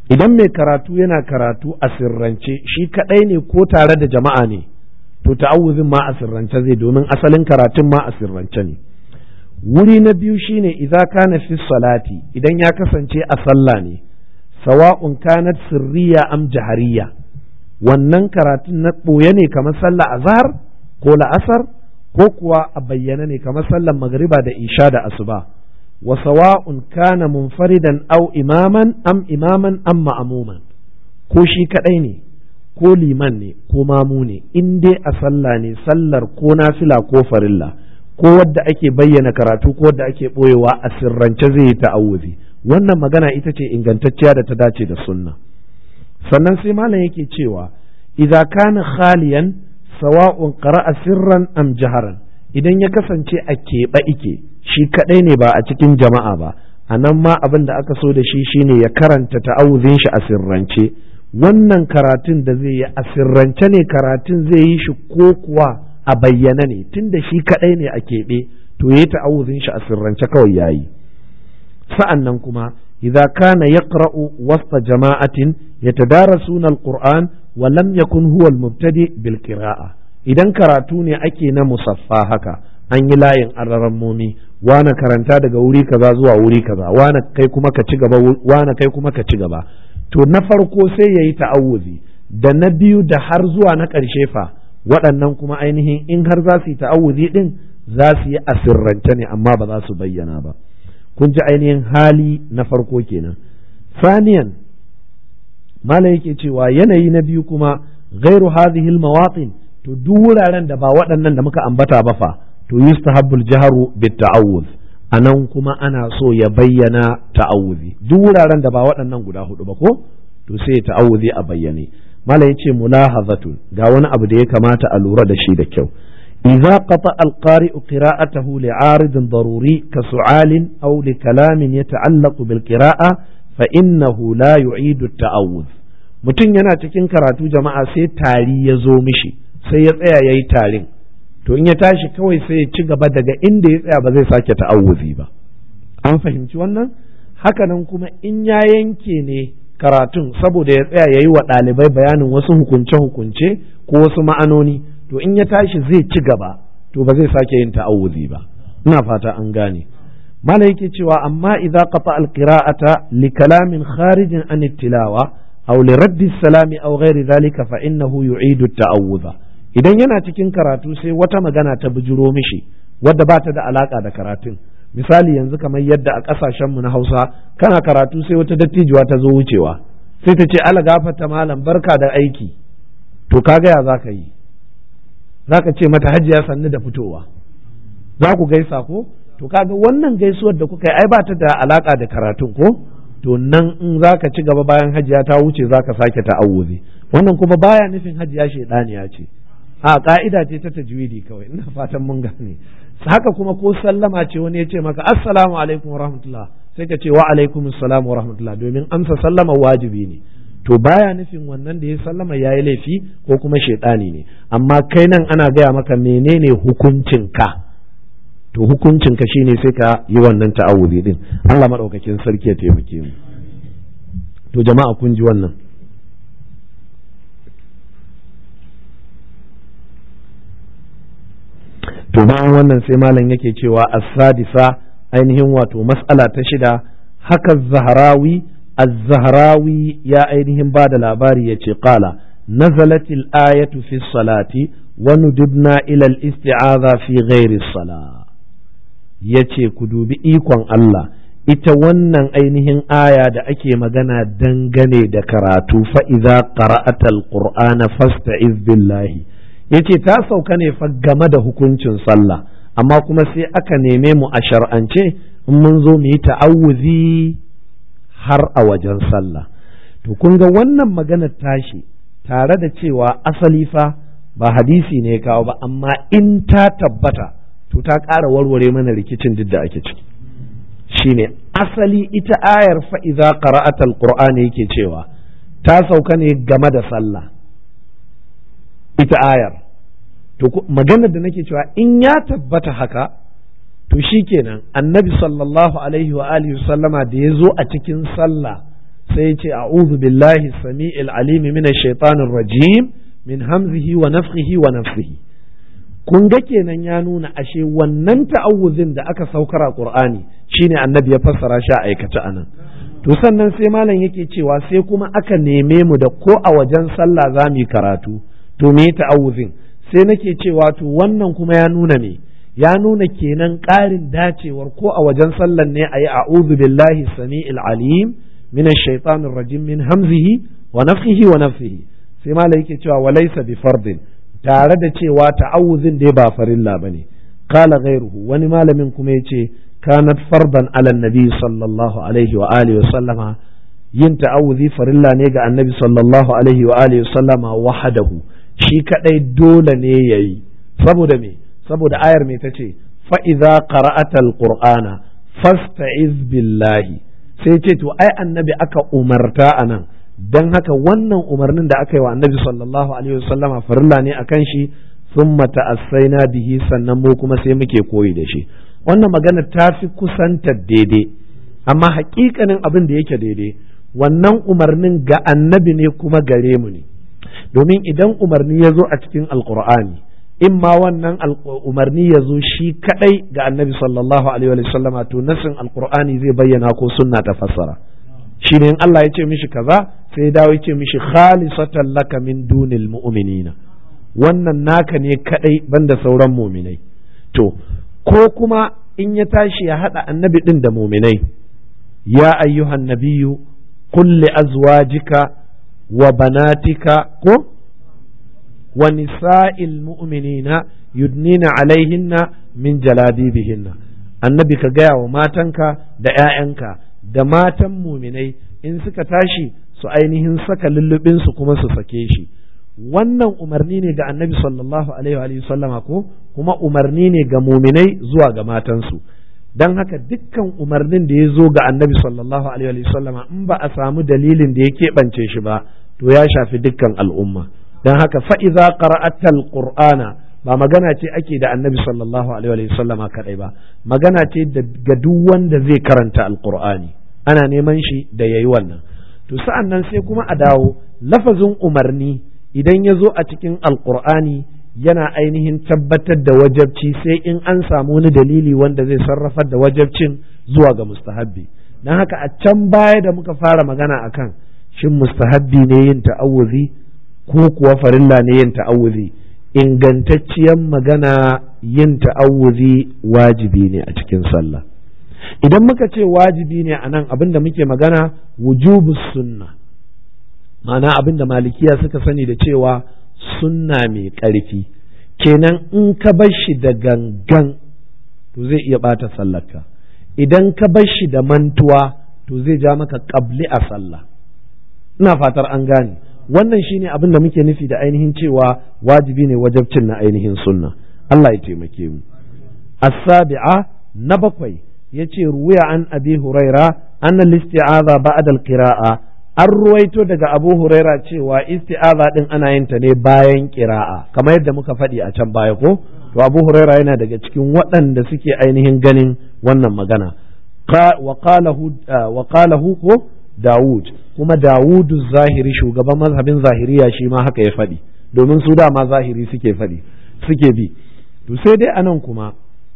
idan mai karatu yana karatu a sirrance shi kadai ne ko tare da jama'a ne to ta'awuzin ma a sirrance zai, domin asalin karatun ma a sirrance ne. Wuri na biyu shine idza kana fi salati, idan ya kasance a sallah ne, sawa'un kanat sirriya am jahariya, wannan karatun na ɓoye ne kamar sallah azhar ko la'asar, ko kuwa a bayyana ne kamar sallar magriba da isha da asuba. Wa sawa'un kana munfaridan aw imaman am imaman am ma'muman, ko shi kadai ne ko liman ne ko mamu ne, in dai a sallah ne, sallar ko nafila ko farilla, ko wadda ake bayyana karatu ko wadda ake boyewa, a sirrance zai yi ta'awuzi. Wannan magana ita ce ingantacciya da ta dace da sunna. Sannan sai malam yake cewa idza kana khaliyan sawa'un qara'a sirran am jaharan, idan ya kasance a keɓe ike shi kadai ne ba a cikin jama'a ba, a nan ma abin da aka so da shi shine ya karanta ta'awuzin shi a sirrance. Wannan karatun da zai yi a sirrance ne karatun zai yi shi ko kuwa a bayyana ne, tun da shi kadai ne a keɓe to yayi ta'awuzin shi a sirrance kawai yayi. Sa'an nan kuma idza kana yaqra'u wasta jama'atin yatadarasuna alquran wa lam yakun huwa almubtadi bil qira'a, idan karatu ne ake na musaffa haka, an yi layin ararammomi, wana karanta daga wuri kaza zuwa wuri kaza, wana kai kuma ka ci gaba, wana kai kuma ka ci gaba, to na farko sai yayi ta'awuzi, da na biyu da har zuwa na ƙarshe fa waɗannan kuma ainihin in har za su yi ta'awuzi din za su yi asirrance ne amma ba za su bayyana ba. Kun ji ainihin hali na farko kenan. Saniyan mala yake cewa yanayi na biyu kuma ghairu hadhihi almawatin, to duk wuraren da ba waɗannan da muka ambata ba fa to yustahabbul jaharu bit ta'awuz, anan kuma ana so ya bayyana ta'awuzi. Duk wuraren da ba waɗannan guda hudu ba ko to sai ta'awuzi a bayyane. mala yace mulahazatun, ga wani abu da ya kamata a lura da shi da kyau. إذا قطع القارئ قراءته لعارض ضروري كسؤال أو لكلام يتعلق بالقراءة فإنه لا يعيد التعوذ. mutum yana cikin karatu jama'a sai tari ya zo mishi sai ya tsaya ya yi tarin, to in ya tashi kawai sai ya ci gaba daga inda ya tsaya, ba zai sake ta'awuzi ba. An fahimci wannan? Hakanan kuma in ya yanke ne karatun saboda ya tsaya ya yi wa ɗalibai bayanin wasu hukunce-hukunce ko wasu ma'anoni, to in ya tashi zai ci gaba to ba zai sake yin ta'awuzi ba. Ina fata an gane. Mala yake cewa amma idza qata al-qira'ata li kalamin kharijin an tilawa aw li raddi salami aw ghairi dhalika fa innahu yu'idu at-ta'awudha. Idan yana cikin karatu sai wata magana ta bijiro mishi wadda ba ta da alaka da karatun, misali yanzu kamar yadda a kasashen mu na Hausa kana karatu sai wata dattijuwa ta zo wucewa sai ta ce ala gafarta malam barka da aiki, to kaga ya zaka yi? Zaka ce mata hajiya sannu da fitowa, za ku gaisa ko? To kaga wannan gaisuwar da kuka yi ai ba ta da alaka da karatun ko? To nan in zaka ci gaba bayan hajiya ta wuce zaka sake ta'awuzi. Wannan kuma baya nufin hajiya shedaniya ce, a ka'ida ce ta tajwidi kawai. Ina fatan mun gane. Haka kuma ko sallama ce wani ya ce maka assalamu alaikum wa rahmatullah, sai ka ce wa alaikum assalam wa rahmatullah, domin amsa sallama wajibi ne. To baya nufin wannan da ya sallama yayi laifi ko kuma shedani ne, amma kai nan ana gaya maka menene hukuncin ka. To hukuncin ka shine sai ka yi wannan ta'awuzi din. Allah madaukakin sarki ya taimake mu. To jama'a kun ji wannan. To bayan wannan sai malam yake cewa as-sadisa, ainihin wato mas'ala ta shida, haka Zahrawi az-Zahrawi ya ainihin ba da labari yace qala nazalatil ayatu fi salati wa nudibna ila al-isti'adha fi ghairi as-salah. ya ce ku dubi ikon Allah, ita wannan ainihin aya da ake magana dangane da karatu fa'iza qara'atal qur'ana fasta'iz billahi, ya ce ta sauka ne fa game da hukuncin sallah, amma kuma sai aka neme mu a shar'ance in mun zo mu yi ta'awuzi har a wajen sallah. To kun ga wannan maganar tashi tare da cewa asali fa ba hadisi ne kawo ba, amma in ta tabbata to ta ƙara warware mana rikicin duk da ake ciki. Shine asali ita ayar fa'iza qara'atal qur'ani yake cewa ta sauka ne game da sallah, ita ayar. To maganar da nake cewa in ya tabbata haka to shikenan annabi sallallahu alaihi wa alihi sallama da ya zo a cikin sallah sai ya ce a'udhu billahi sami'il alimi minash shaitanir rajim min hamzihi wa nafthihi wa nafsihi. kun ga kenan ya nuna ashe wannan ta'awuzin da aka saukar a Qur'ani shine annabi ya fassara shi a aikace anan. To sannan sai malam yake cewa sai kuma aka neme mu da ko a wajen sallah za mu yi karatu to me ta'awuzin, sai nake cewa to wannan kuma ya nuna me ya nuna kenan ƙarin dacewar ko a wajen sallan ne a yi a'udhu billahi sami'il alim minash shaitanir rajim min hamzihi wa nafthihi wa nafsihi. sai malam yake cewa walaysa bi fardin, tare da cewa ta'awuzin dai ba farilla bane. Kala ghairuhu, wani malamin kuma yace kanat fardan ala nabi sallallahu alaihi wa alihi wa sallama, yin ta'awuzi farilla ne ga annabi sallallahu alaihi wa alihi wa sallama wahdahu, shi kadai dole ne yayi. Saboda me? Saboda ayar me tace fa idza qara'ata alqur'ana fasta'iz billahi, sai ce to ai annabi aka umarta anan, dan haka wannan umarnin da aka yi wa annabi sallallahu alaihi wasallama farilla ne akan shi, thumma ta'assaina bihi, sannan mu kuma sai muke koyi da shi. Wannan magana ta fi kusantar daidai, amma hakikanin abin da yake daidai wannan umarnin ga annabi ne kuma gare mu ne, domin idan umarni ya zo a cikin alqur'ani, in ma wannan umarni ya zo shi kadai ga annabi sallallahu alaihi wasallama, to nasin alqur'ani zai bayyana ko sunna ta fassara. Shi ne in Allah ya ce mishi kaza sai dawo ya ce mishi khalisatan laka min dunil mu'minina, wannan naka ne kadai banda sauran mu'minai. To ko kuma in ya tashi ya hada annabi din da mu'minai, ya ayyuhan nabiyyu qul li azwajika wa banatika ko wa nisa'il mu'minina yudnina alaihinna min jalabibihinna, annabi ka gaya wa matanka da 'ya'yanka da matan muminai in suka tashi su ainihin saka lullubin su kuma su sake shi. Wannan umarni ne ga annabi sallallahu alaihi wa sallama ko kuma umarni ne ga muminai zuwa ga matansu. Dan haka dukkan umarnin da ya zo ga annabi sallallahu alaihi wa sallama in ba a samu dalilin da ya keɓance shi ba to ya shafi dukkan al'umma. Dan haka fa idza qara'ata al-qur'ana ba magana ce ake da annabi sallallahu alaihi wa sallama kadai ba, magana ce ga duk wanda zai karanta alqur'ani, ana neman shi da yayi wannan. To sa'an nan sai kuma a dawo lafazin umarni idan ya zo a cikin alqur'ani yana ainihin tabbatar da wajabci sai in an samu wani dalili wanda zai sarrafar da wajabcin zuwa ga mustahabbi. Dan haka a can baya da muka fara magana akan shin mustahabbi ne yin ta'awuzi ko kuwa farilla ne yin ta'awuzi, ingantacciyar magana yin ta'awuzi wajibi ne a cikin sallah. Idan muka ce wajibi ne a nan abinda muke magana wujubus sunna, ma'ana abinda malikiya suka sani da cewa sunna mai ƙarfi, kenan in ka bar shi da gangan to zai iya bata sallarka, idan ka bar shi da mantuwa to zai ja maka qabli a sallah. Ina fatar an gane wannan shine abin da muke nufi da ainihin cewa wajibi ne wajabcin na ainihin sunna. Allah ya taimake mu. As-sabi'a, na bakwai, yace ruwaya an Abi Huraira anna al-isti'aza ba'da al-qira'a, an ruwaito daga Abu Huraira cewa isti'aza din ana yin ta ne bayan qira'a, kamar yadda muka faɗi a can baya ko. To Abu Huraira yana daga cikin waɗanda suke ainihin ganin wannan magana. wa qalahu wa qalahu ko Dawud, kuma Dawudu Zahiri shugaban mazhabin Zahiriya shi ma haka ya faɗi, domin su dama Zahiri suke faɗi suke bi. To sai dai anan kuma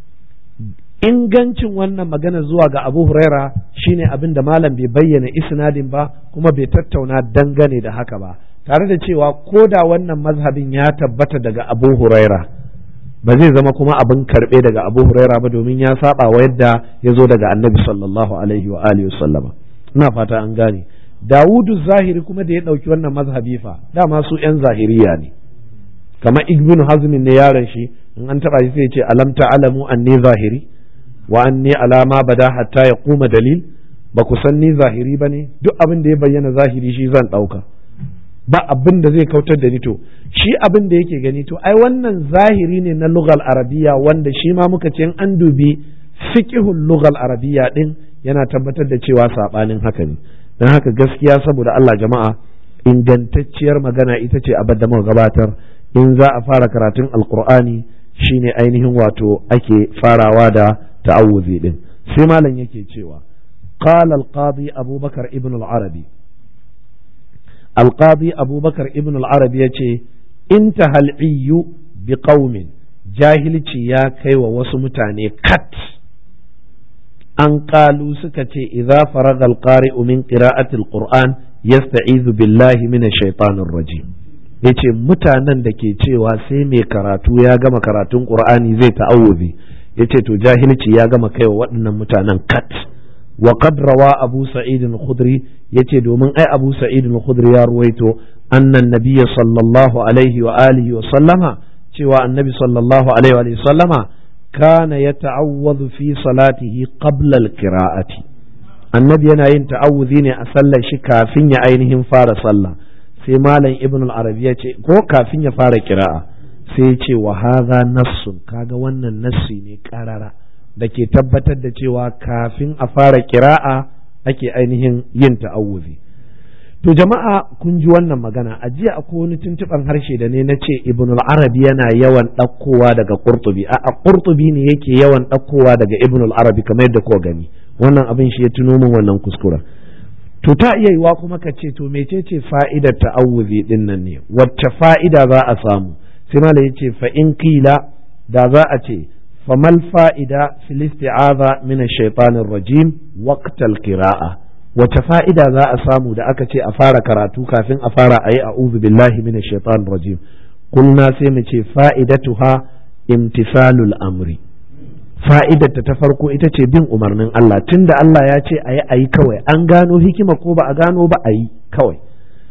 ingancin wannan magana zuwa ga Abu Huraira shine abin da malam bai bayyana isnadin ba kuma bai tattauna dangane da haka ba, tare da cewa ko da wannan mazhabin ya tabbata daga Abu Huraira ba zai zama kuma abin karɓe daga Abu Huraira ba, domin ya saba wa yadda ya zo daga Annabi sallallahu alaihi wa alihi wasallama. Ina fata an gane. Dawudu Zahiri kuma da ya ɗauki wannan mazhabi fa dama su ‘yan zahiriya ne, kamar Ibn Hazmin ne yaron shi, in an taɓa shi sai ya ce alam ta'alamu anni zahiri wa anni alama bada hatta ya kuma dalil, ba ku san ni zahiri ba ne, duk abin da ya bayyana zahiri shi zan ɗauka, ba abin da zai kautar da ni. To shi abin da yake gani to ai wannan zahiri ne na lugal arabiya, wanda shi ma muka ce an dubi fiqhul lugal arabiya din yana tabbatar da cewa sabanin haka ne. Dan haka gaskiya saboda Allah jama'a, ingantacciyar magana ita ce abin da muka gabatar in za a fara karatun alqur'ani shine ainihin wato ake farawa da ta'awuzi din. Sai malam yake cewa qala al-qadi abubakar ibn al-arabi, alqadi abubakar ibn al-arabi yace intahal iyyu bi qaumin, jahilci ya kai wa wasu mutane kat, an qalu suka ce idza faraga al-qari'u min qira'ati al-qur'an yasta'izu billahi minash shaitanir rajim. yace mutanen da ke cewa sai mai karatu ya gama karatun qur'ani zai ta'awuzi, yace to jahilci ya gama kai wa waɗannan mutanen kat. wa qad rawa abu sa'id al-khudri, yace domin ai abu sa'id al-khudri ya ruwaito annan nabiyya sallallahu alaihi wa alihi wa sallama, cewa annabi sallallahu alaihi wa sallama kana yata'awwadhu fi salatihi qabla al-qira'ati, annabi yana yin ta'awuzi ne a sallar shi kafin ya ainihin fara sallah. sai malam ibn al-arabi ya ce ko kafin ya fara kira'a, sai ya ce wa hadha nassun, kaga wannan nassi ne karara da ke tabbatar da cewa kafin a fara kira'a ake ainihin yin ta'awuzi. to jama'a kun ji wannan magana. a jiya akwai wani tuntuɓan harshe da ne na ce ibn al-arabi yana yawan ɗaukowa daga qurtubi, a qurtubi ne yake yawan ɗaukowa daga ibn al-arabi kamar yadda ko gani. wannan abin shi ya tuno min wannan kuskuren. to ta iya yiwa kuma ka ce to mecece fa'idar ta'awuzi din nan ne, wacce fa'ida za a samu? sai malam yace fa in qila, da za a ce famal fa'ida fil isti'aza min ash-shaytanir rajim waqt al-qira'a, wacce fa'ida za a samu da aka ce a fara karatu kafin a fara ayi a'udhu billahi minash shaitanir rajim? kulna sai mu ce fa'idatuha imtithalul amri, fa'idarta ta farko ita ce bin umarnin Allah. tunda Allah ya ce ayi ayi kawai, an gano hikima ko ba a gano ba ayi kawai.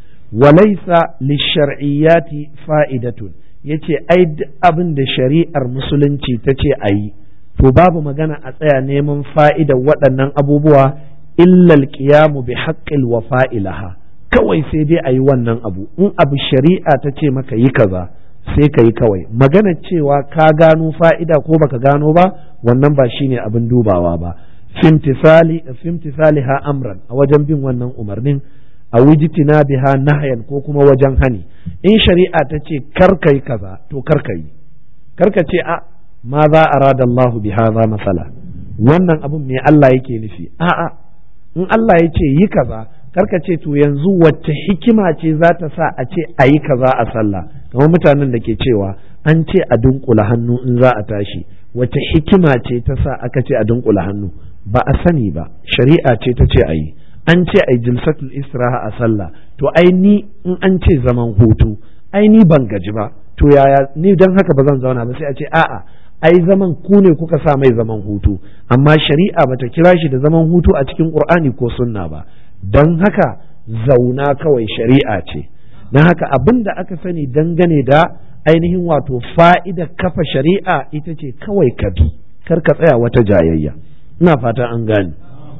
walaysa lishar'iyyati fa'idatun, yace ai abin da shari'ar musulunci ta ce ayi, to babu magana a tsaya neman fa'idar waɗannan abubuwa illa alqiyamu bi haqqil wafa'ilaha, kawai sai dai ayi wannan abu. in abu shari'a ta ce maka yi kaza sai ka yi kawai. magana cewa ka gano fa'ida ko baka gano ba, wannan ba shine abin dubawa ba. fimtisali fimtisali ha amran, a wajen bin wannan umarnin, a wijitina biha nahyan, ko kuma wajen hani. in shari'a ta ce kar kai kaza to kar kai, kar ka ce a ma za arada Allah bi hadha masala, wannan abun me Allah yake nufi. a'a in Allah ya ce yi kaza, karka ce to yanzu wacce hikima ce za ta sa a ce a yi kaza a sallah. kamar mutanen da ke cewa an ce a dunkula hannu in za a tashi, wacce hikima ce ta sa aka ce a dunkula hannu? ba a sani ba, shari'a ce ta ce a yi. an ce a yi jilsatul istiraha a sallah, to ai ni in an ce zaman hutu, ai ni ban gaji ba, to yaya ni don haka ba zan zauna ba? sai a ce a'a ai zaman ku ne kuka sa mai zaman hutu, amma shari'a bata kira shi da zaman hutu a cikin Qur'ani ko sunna ba. don haka zauna kawai shari'a ce. don haka abin da aka sani dangane da ainihin wato fa'idar kafa shari'a ita ce kawai ka bi, kar ka tsaya wata jayayya. ina fata an gane.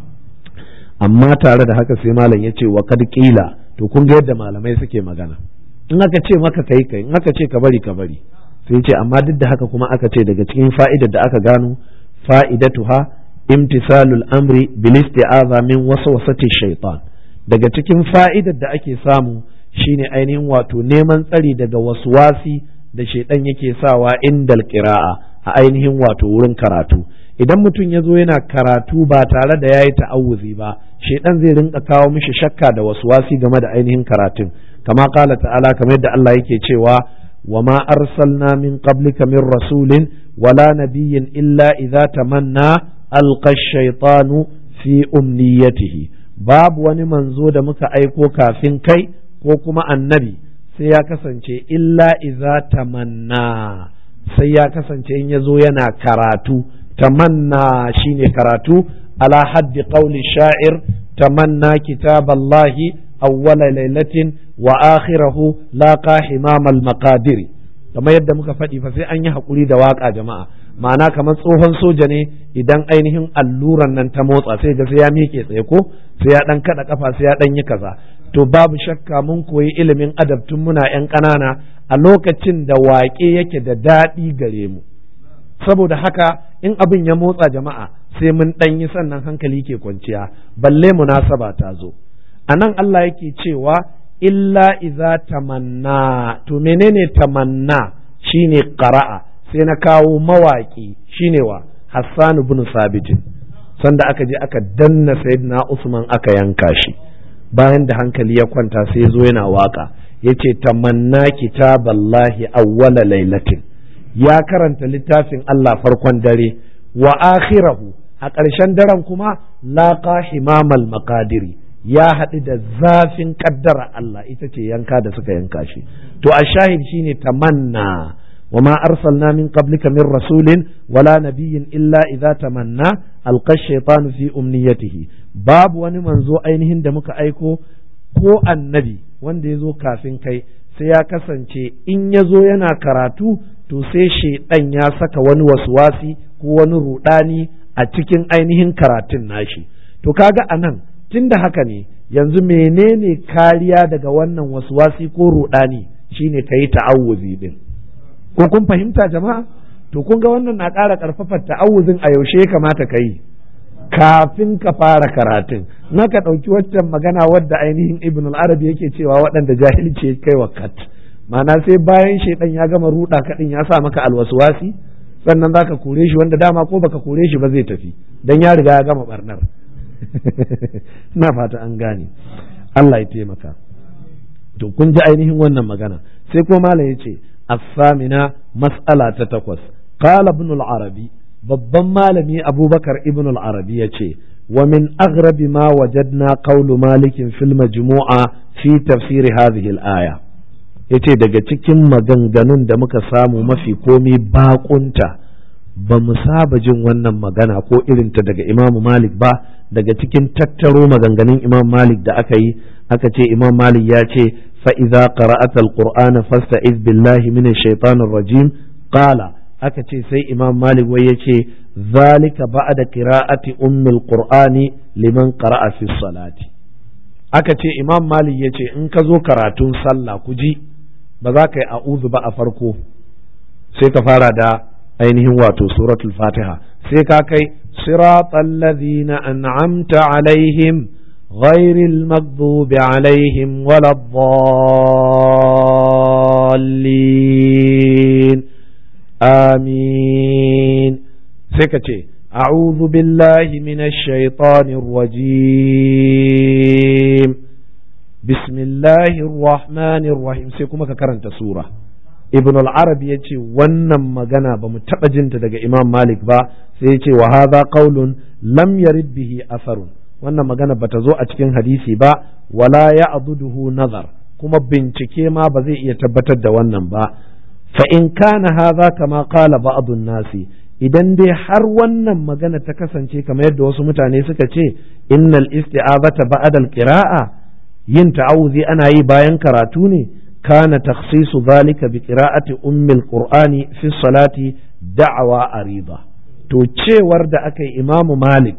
amma tare da haka sai malam ya ce wa kad qila, to kun ga yadda malamai suke magana. in aka ce maka kai kai, in aka ce ka bari ka bari. sai ce amma duk da haka kuma aka ce daga cikin fa'idar da aka gano, fa'idatuha imtisalul amri bil isti'aza min waswasati shaytan, daga cikin fa'idar da ake samu shine ainihin wato neman tsari daga waswasi da shaytan yake sawa indal qira'a, a ainihin wato wurin karatu. idan mutum ya zo yana karatu ba tare da yayi ta'awuzi ba, shaytan zai rinka kawo mishi shakka da waswasi game da ainihin karatun. kama qala ta'ala, kamar yadda Allah yake cewa وما أرسلنا من قبلك من رسول ولا نبي إلا إذا تمنى ألقى الشيطان في أمنيته. باب wani manzo da muka aiko kafin kai ko kuma annabi sai ya kasance illa iza tamanna, sai ya kasance in yazo yana karatu. tamanna shine karatu, ala haddi qawli sha'ir tamanna kitaballahi awwala lailatin wa akhirahu laqa himamal maqadiri. kamar yadda muka faɗi fa sai an yi hakuri da waka jama'a. ma'ana kamar tsohon soja ne, idan ainihin alluran nan ta motsa sai ga sai ya miƙe tsaye ko sai ya dan kada kafa sai ya dan yi kaza. to babu shakka mun koyi ilimin adab tun muna yan ƙanana, a lokacin da waƙe yake da daɗi gare mu. saboda haka in abin ya motsa jama'a sai mun ɗan yi, sannan hankali ke kwanciya, balle munasaba ta zo. a nan Allah yake cewa illa iza tamanna. to menene tamanna? shine qara'a. sai na kawo mawaki shine wa Hassan ibn Sabit, sanda aka je aka danna Sayyidina Usman aka yanka shi. bayan da hankali ya kwanta sai ya zo yana waka yace tamanna kitaballahi awwala lailatin, ya karanta littafin Allah farkon dare, wa akhirahu a ƙarshen daren kuma laqa himamal maqadiri, ya haɗu da zafin kaddara Allah, ita ce yanka da suka yanka shi. To a shahid shine tamanna, wa ma arsalna min qablika min rasulin wala nabiyyin illa idza tamanna alqa shaytanu fi umniyatihi, babu wani manzo ainihin da muka aiko ko annabi wanda ya zo kafin kai sai ya kasance in ya zo yana karatu to sai shaidan ya saka wani waswasi ko wani rudani a cikin ainihin karatun nashi. To kaga anan tunda haka ne yanzu menene kariya daga wannan waswasi ko rudani shine kai ta'awuzi din. Ko kun fahimta jama'a? To kun ga wannan na ƙara ƙarfafa ta'awuzin a yaushe ya kamata ka yi kafin ka fara karatun. Naka ɗauki waccan magana wadda ainihin Ibn al-Arabi yake cewa waɗanda jahilci kai wa kat, ma'ana sai bayan shaidan ya gama ruɗa kaɗin ya sa maka alwaswasi sannan zaka kore shi, wanda dama ko baka kore shi ba zai tafi dan ya riga ya gama barnar. Na fata an gane, Allah ya taimaka. To kun ji ainihin wannan magana. Sai ko malam yace as-samina mas'ala ta takwas, qala Ibn al-Arabi, babban malami Abubakar Ibn al-Arabi yace wa min aghrabi ma wajadna qawlu malikin fil majmu'a fi tafsir hadhihi al-aya, yace daga cikin maganganun da muka samu mafi komi bakunta, ba mu saba jin wannan magana ko irinta daga Imam Malik ba. Daga cikin tattaro maganganun Imam Malik da aka yi, aka ce Imam Malik ya ce fa idza qara'ata al-qur'ana fasta'iz billahi minash shaitanir rajim, qala, aka ce sai Imam Malik wai yace zalika ba'da qira'ati ummil qur'ani liman qara'a fi salati. Aka ce Imam Malik yace in ka zo karatun sallah ku ji, ba za ka yi a'udhu ba a farko, sai ka fara da ainihin wato suratul Fatiha, sai ka kai siratal ladzina an'amta alaihim ghairil maghdubi alaihim waladdallin amin, sai ka ce a'udhu billahi minash shaitanir rajim bismillahir rahmanir rahim, sai kuma ka karanta sura. Ibn al-Arabi ya ce wannan magana ba mu taɓa jinta daga Imam Malik ba, sai ya ce wa hadha qaulun lam yarid bihi asarun, wannan magana bata zo a cikin hadisi ba, wala ya'duduhu nazar, kuma bincike ma ba zai iya tabbatar da wannan ba. Fa in kana hadha kama qala ba'd an-nasi, idan dai har wannan magana ta kasance kamar yadda wasu mutane suka ce innal isti'azata ba'da al-qira'a, yin ta'awuzi ana yi bayan karatu ne, kana takhsisu zalika bi qira'ati ummi al-qur'ani fi salati da'wa arida. To cewar da aka yi Imamu Malik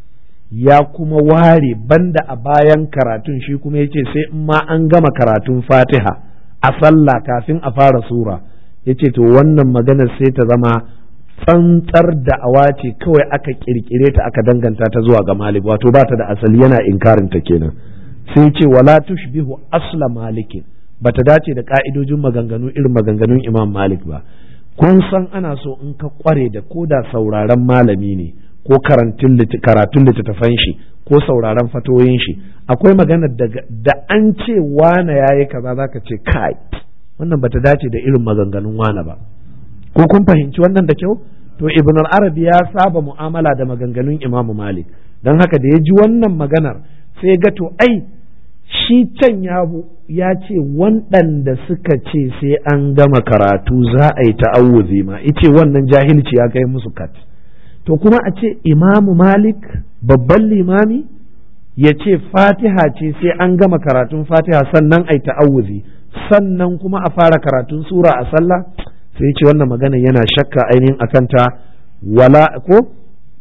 ya kuma ware banda a bayan karatun, shi kuma yace sai in ma an gama karatun Fatiha a sallah kafin a fara sura, yace to wannan maganar sai ta zama tsantsar da'awa ce kawai aka kirkire ta aka danganta ta zuwa ga Malik, wato ba ta da asali, yana inkarin ta kenan. Sai ce wala tushbihu asla malikin, bata dace da ka'idojin maganganu irin maganganun Imam Malik ba. Kun san ana so in ka kware da ko da sauraron malami ne ko karatun littattafan shi ko sauraron fatoyin shi, akwai magana da an ce wane yayi kaza zaka ce kai wannan bata dace da irin maganganun wane ba. Ko kun fahimci wannan da kyau? To Ibn al-Arabi ya saba mu'amala da maganganun Imam Malik, dan haka da ya ji wannan maganar sai ga to ai shi can ya ya ce waɗanda suka ce sai an gama karatu za a yi ta'awuzi ma, ice wannan jahilci ya kai musu kat. To kuma a ce Imamu Malik babban limami ya ce Fatiha ce sai an gama karatun Fatiha sannan a yi ta'awuzi, sannan kuma a fara karatun sura a sallah, sai ce wannan magana yana shakka ainihin akanta, wala ko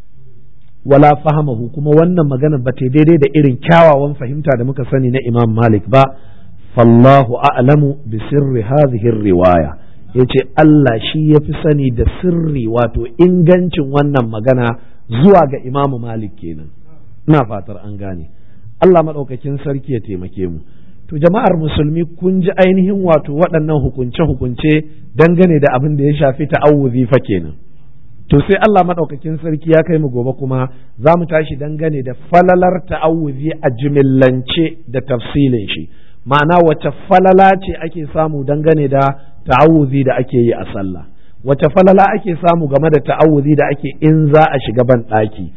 wala fahamahu, kuma wannan magana ba ta daidai da irin kyawawan fahimta da muka sani na Imam Malik ba. Fallahu a'lamu bi sirri hadhihi riwaya, yace Allah shi yafi sani da sirri wato ingancin wannan magana zuwa ga Imam Malik kenan. Ina fatar an gane. Allah madaukakin sarki ya taimake mu. To jama'ar musulmi, kun ji ainihin wato waɗannan hukunce-hukunce dangane da abin da ya shafi ta'awuzi fa kenan. to sai Allah madaukakin sarki ya kai mu gobe kuma za mu tashi dangane da falalar ta'awuzi a jimillance da tafsilin shi, ma'ana wace falala ce ake samu dangane da ta'awuzi da ake yi a sallah, wace falala ake samu game da ta'awuzi da ake in za a shiga ban ɗaki.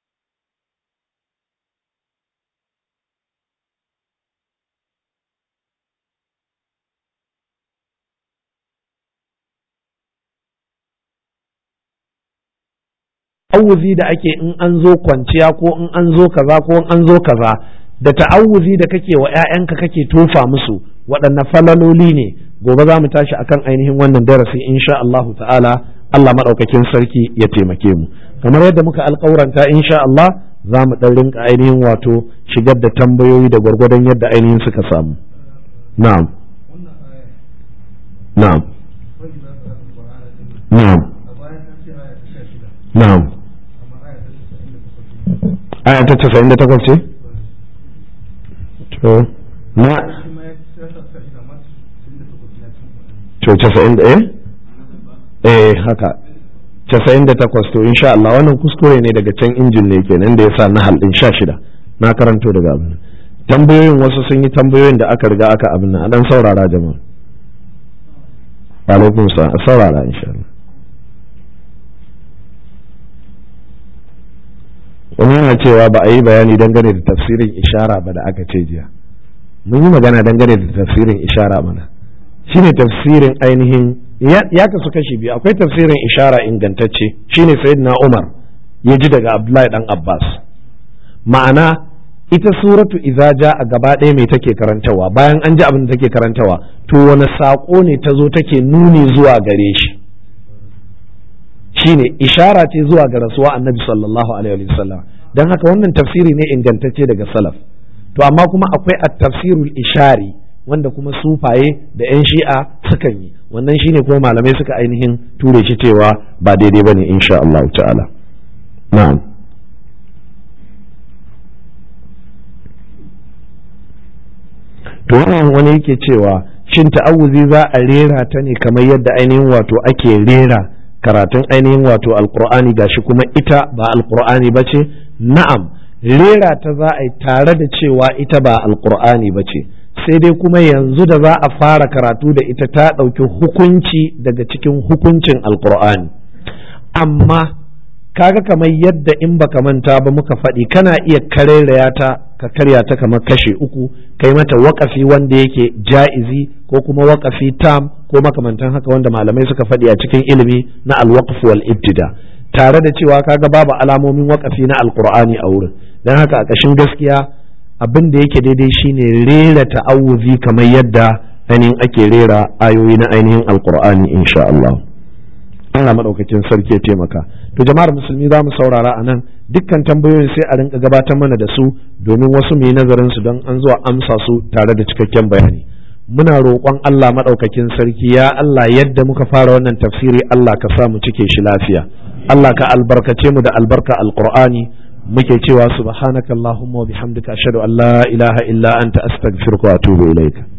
Ta'awuzi da ake in an zo kwanciya ko in an zo kaza ko in an zo kaza, da ta'awuzi da kake wa ‘ya'yanka kake tofa musu waɗanne falaloli ne, gobe za mu tashi akan ainihin wannan darasi insha Allahu ta'ala. Allah maɗaukakin sarki ya taimake mu, kamar yadda muka alƙawaranta insha Allah za mu ɗan rinka ainihin wato shigar da tambayoyi da gwargwadon yadda ainihin suka samu. Na'am na'am na'am na'am aya ta casa'in da takwas ce? to na to casa'in da eh eh haka casa'in da takwas to insha Allah wannan kuskure ne daga can injin ne kenan da ya sa nahal din sha shida na karanto daga abin tambayoyin wasu sun yi tambayoyin da aka riga aka abin nan a dan saurara jama'a. Alaikum salam, saurara insha Allah. wani yana cewa ba a yi bayani dangane da tafsirin ishara ba da aka ce jiya. Mun yi magana dangane da tafsirin ishara mana, shine tafsirin ainihin ya kasu kashi biyu. Akwai tafsirin ishara ingantacce, shine sayyidina Umar ya ji daga Abdullahi dan Abbas, ma'ana ita suratu idza jaa gaba ɗaya mai take karantawa, bayan an ji abin da take karantawa to wani saƙo ne ta zo take nuni zuwa gare shi, shine ishara ce zuwa ga rasuwa annabi sallallahu alaihi wasallam. Dan haka wannan tafsiri ne ingantacce daga salaf. To amma kuma akwai at-tafsirul ishari wanda kuma sufaye da yan shi'a sukan yi, wannan shine kuma malamai suka ainihin ture shi cewa ba daidai bane insha Allah ta'ala. Na'am. To wannan wani yake cewa shin ta'awuzi za a rera ta ne kamar yadda ainihin wato ake rera karatun ainihin wato alkur'ani, gashi kuma ita ba alkur'ani ba ce? Na'am, rera ta za a yi tare da cewa ita ba alkur'ani ba ce, sai dai kuma yanzu da za a fara karatu da ita ta ɗauki hukunci daga cikin hukuncin alkur'ani. Amma kaga kamar yadda in baka manta ba muka faɗi, kana iya kareraya ta ka karya ta kamar kashe uku, kai mata waƙafi wanda yake ja'izi ko kuma waƙafi tam ko makamantan haka wanda malamai suka faɗi a cikin ilimi na alwaqf wal ibtida, tare da cewa kaga babu alamomin waƙafi na alqur'ani a wurin. Dan haka a ƙashin gaskiya abin da yake daidai shine rera ta'awuzi kamar yadda ainihin ake rera ayoyi na ainihin alqur'ani insha Allah. Allah madaukakin sarki ya taimaka. To jama'ar musulmi za mu saurara a nan, dukkan tambayoyin sai a rinka gabatar mana da su domin wasu mu yi nazarin su don an zuwa amsa su tare da cikakken bayani. Muna roƙon Allah madaukakin sarki, ya Allah yadda muka fara wannan tafsiri Allah ka sa mu cike shi lafiya, Allah ka albarkace mu da albarka alqur'ani. Muke cewa subhanakallahumma wa bihamdika ashhadu an la ilaha illa anta astaghfiruka wa atubu ilaika.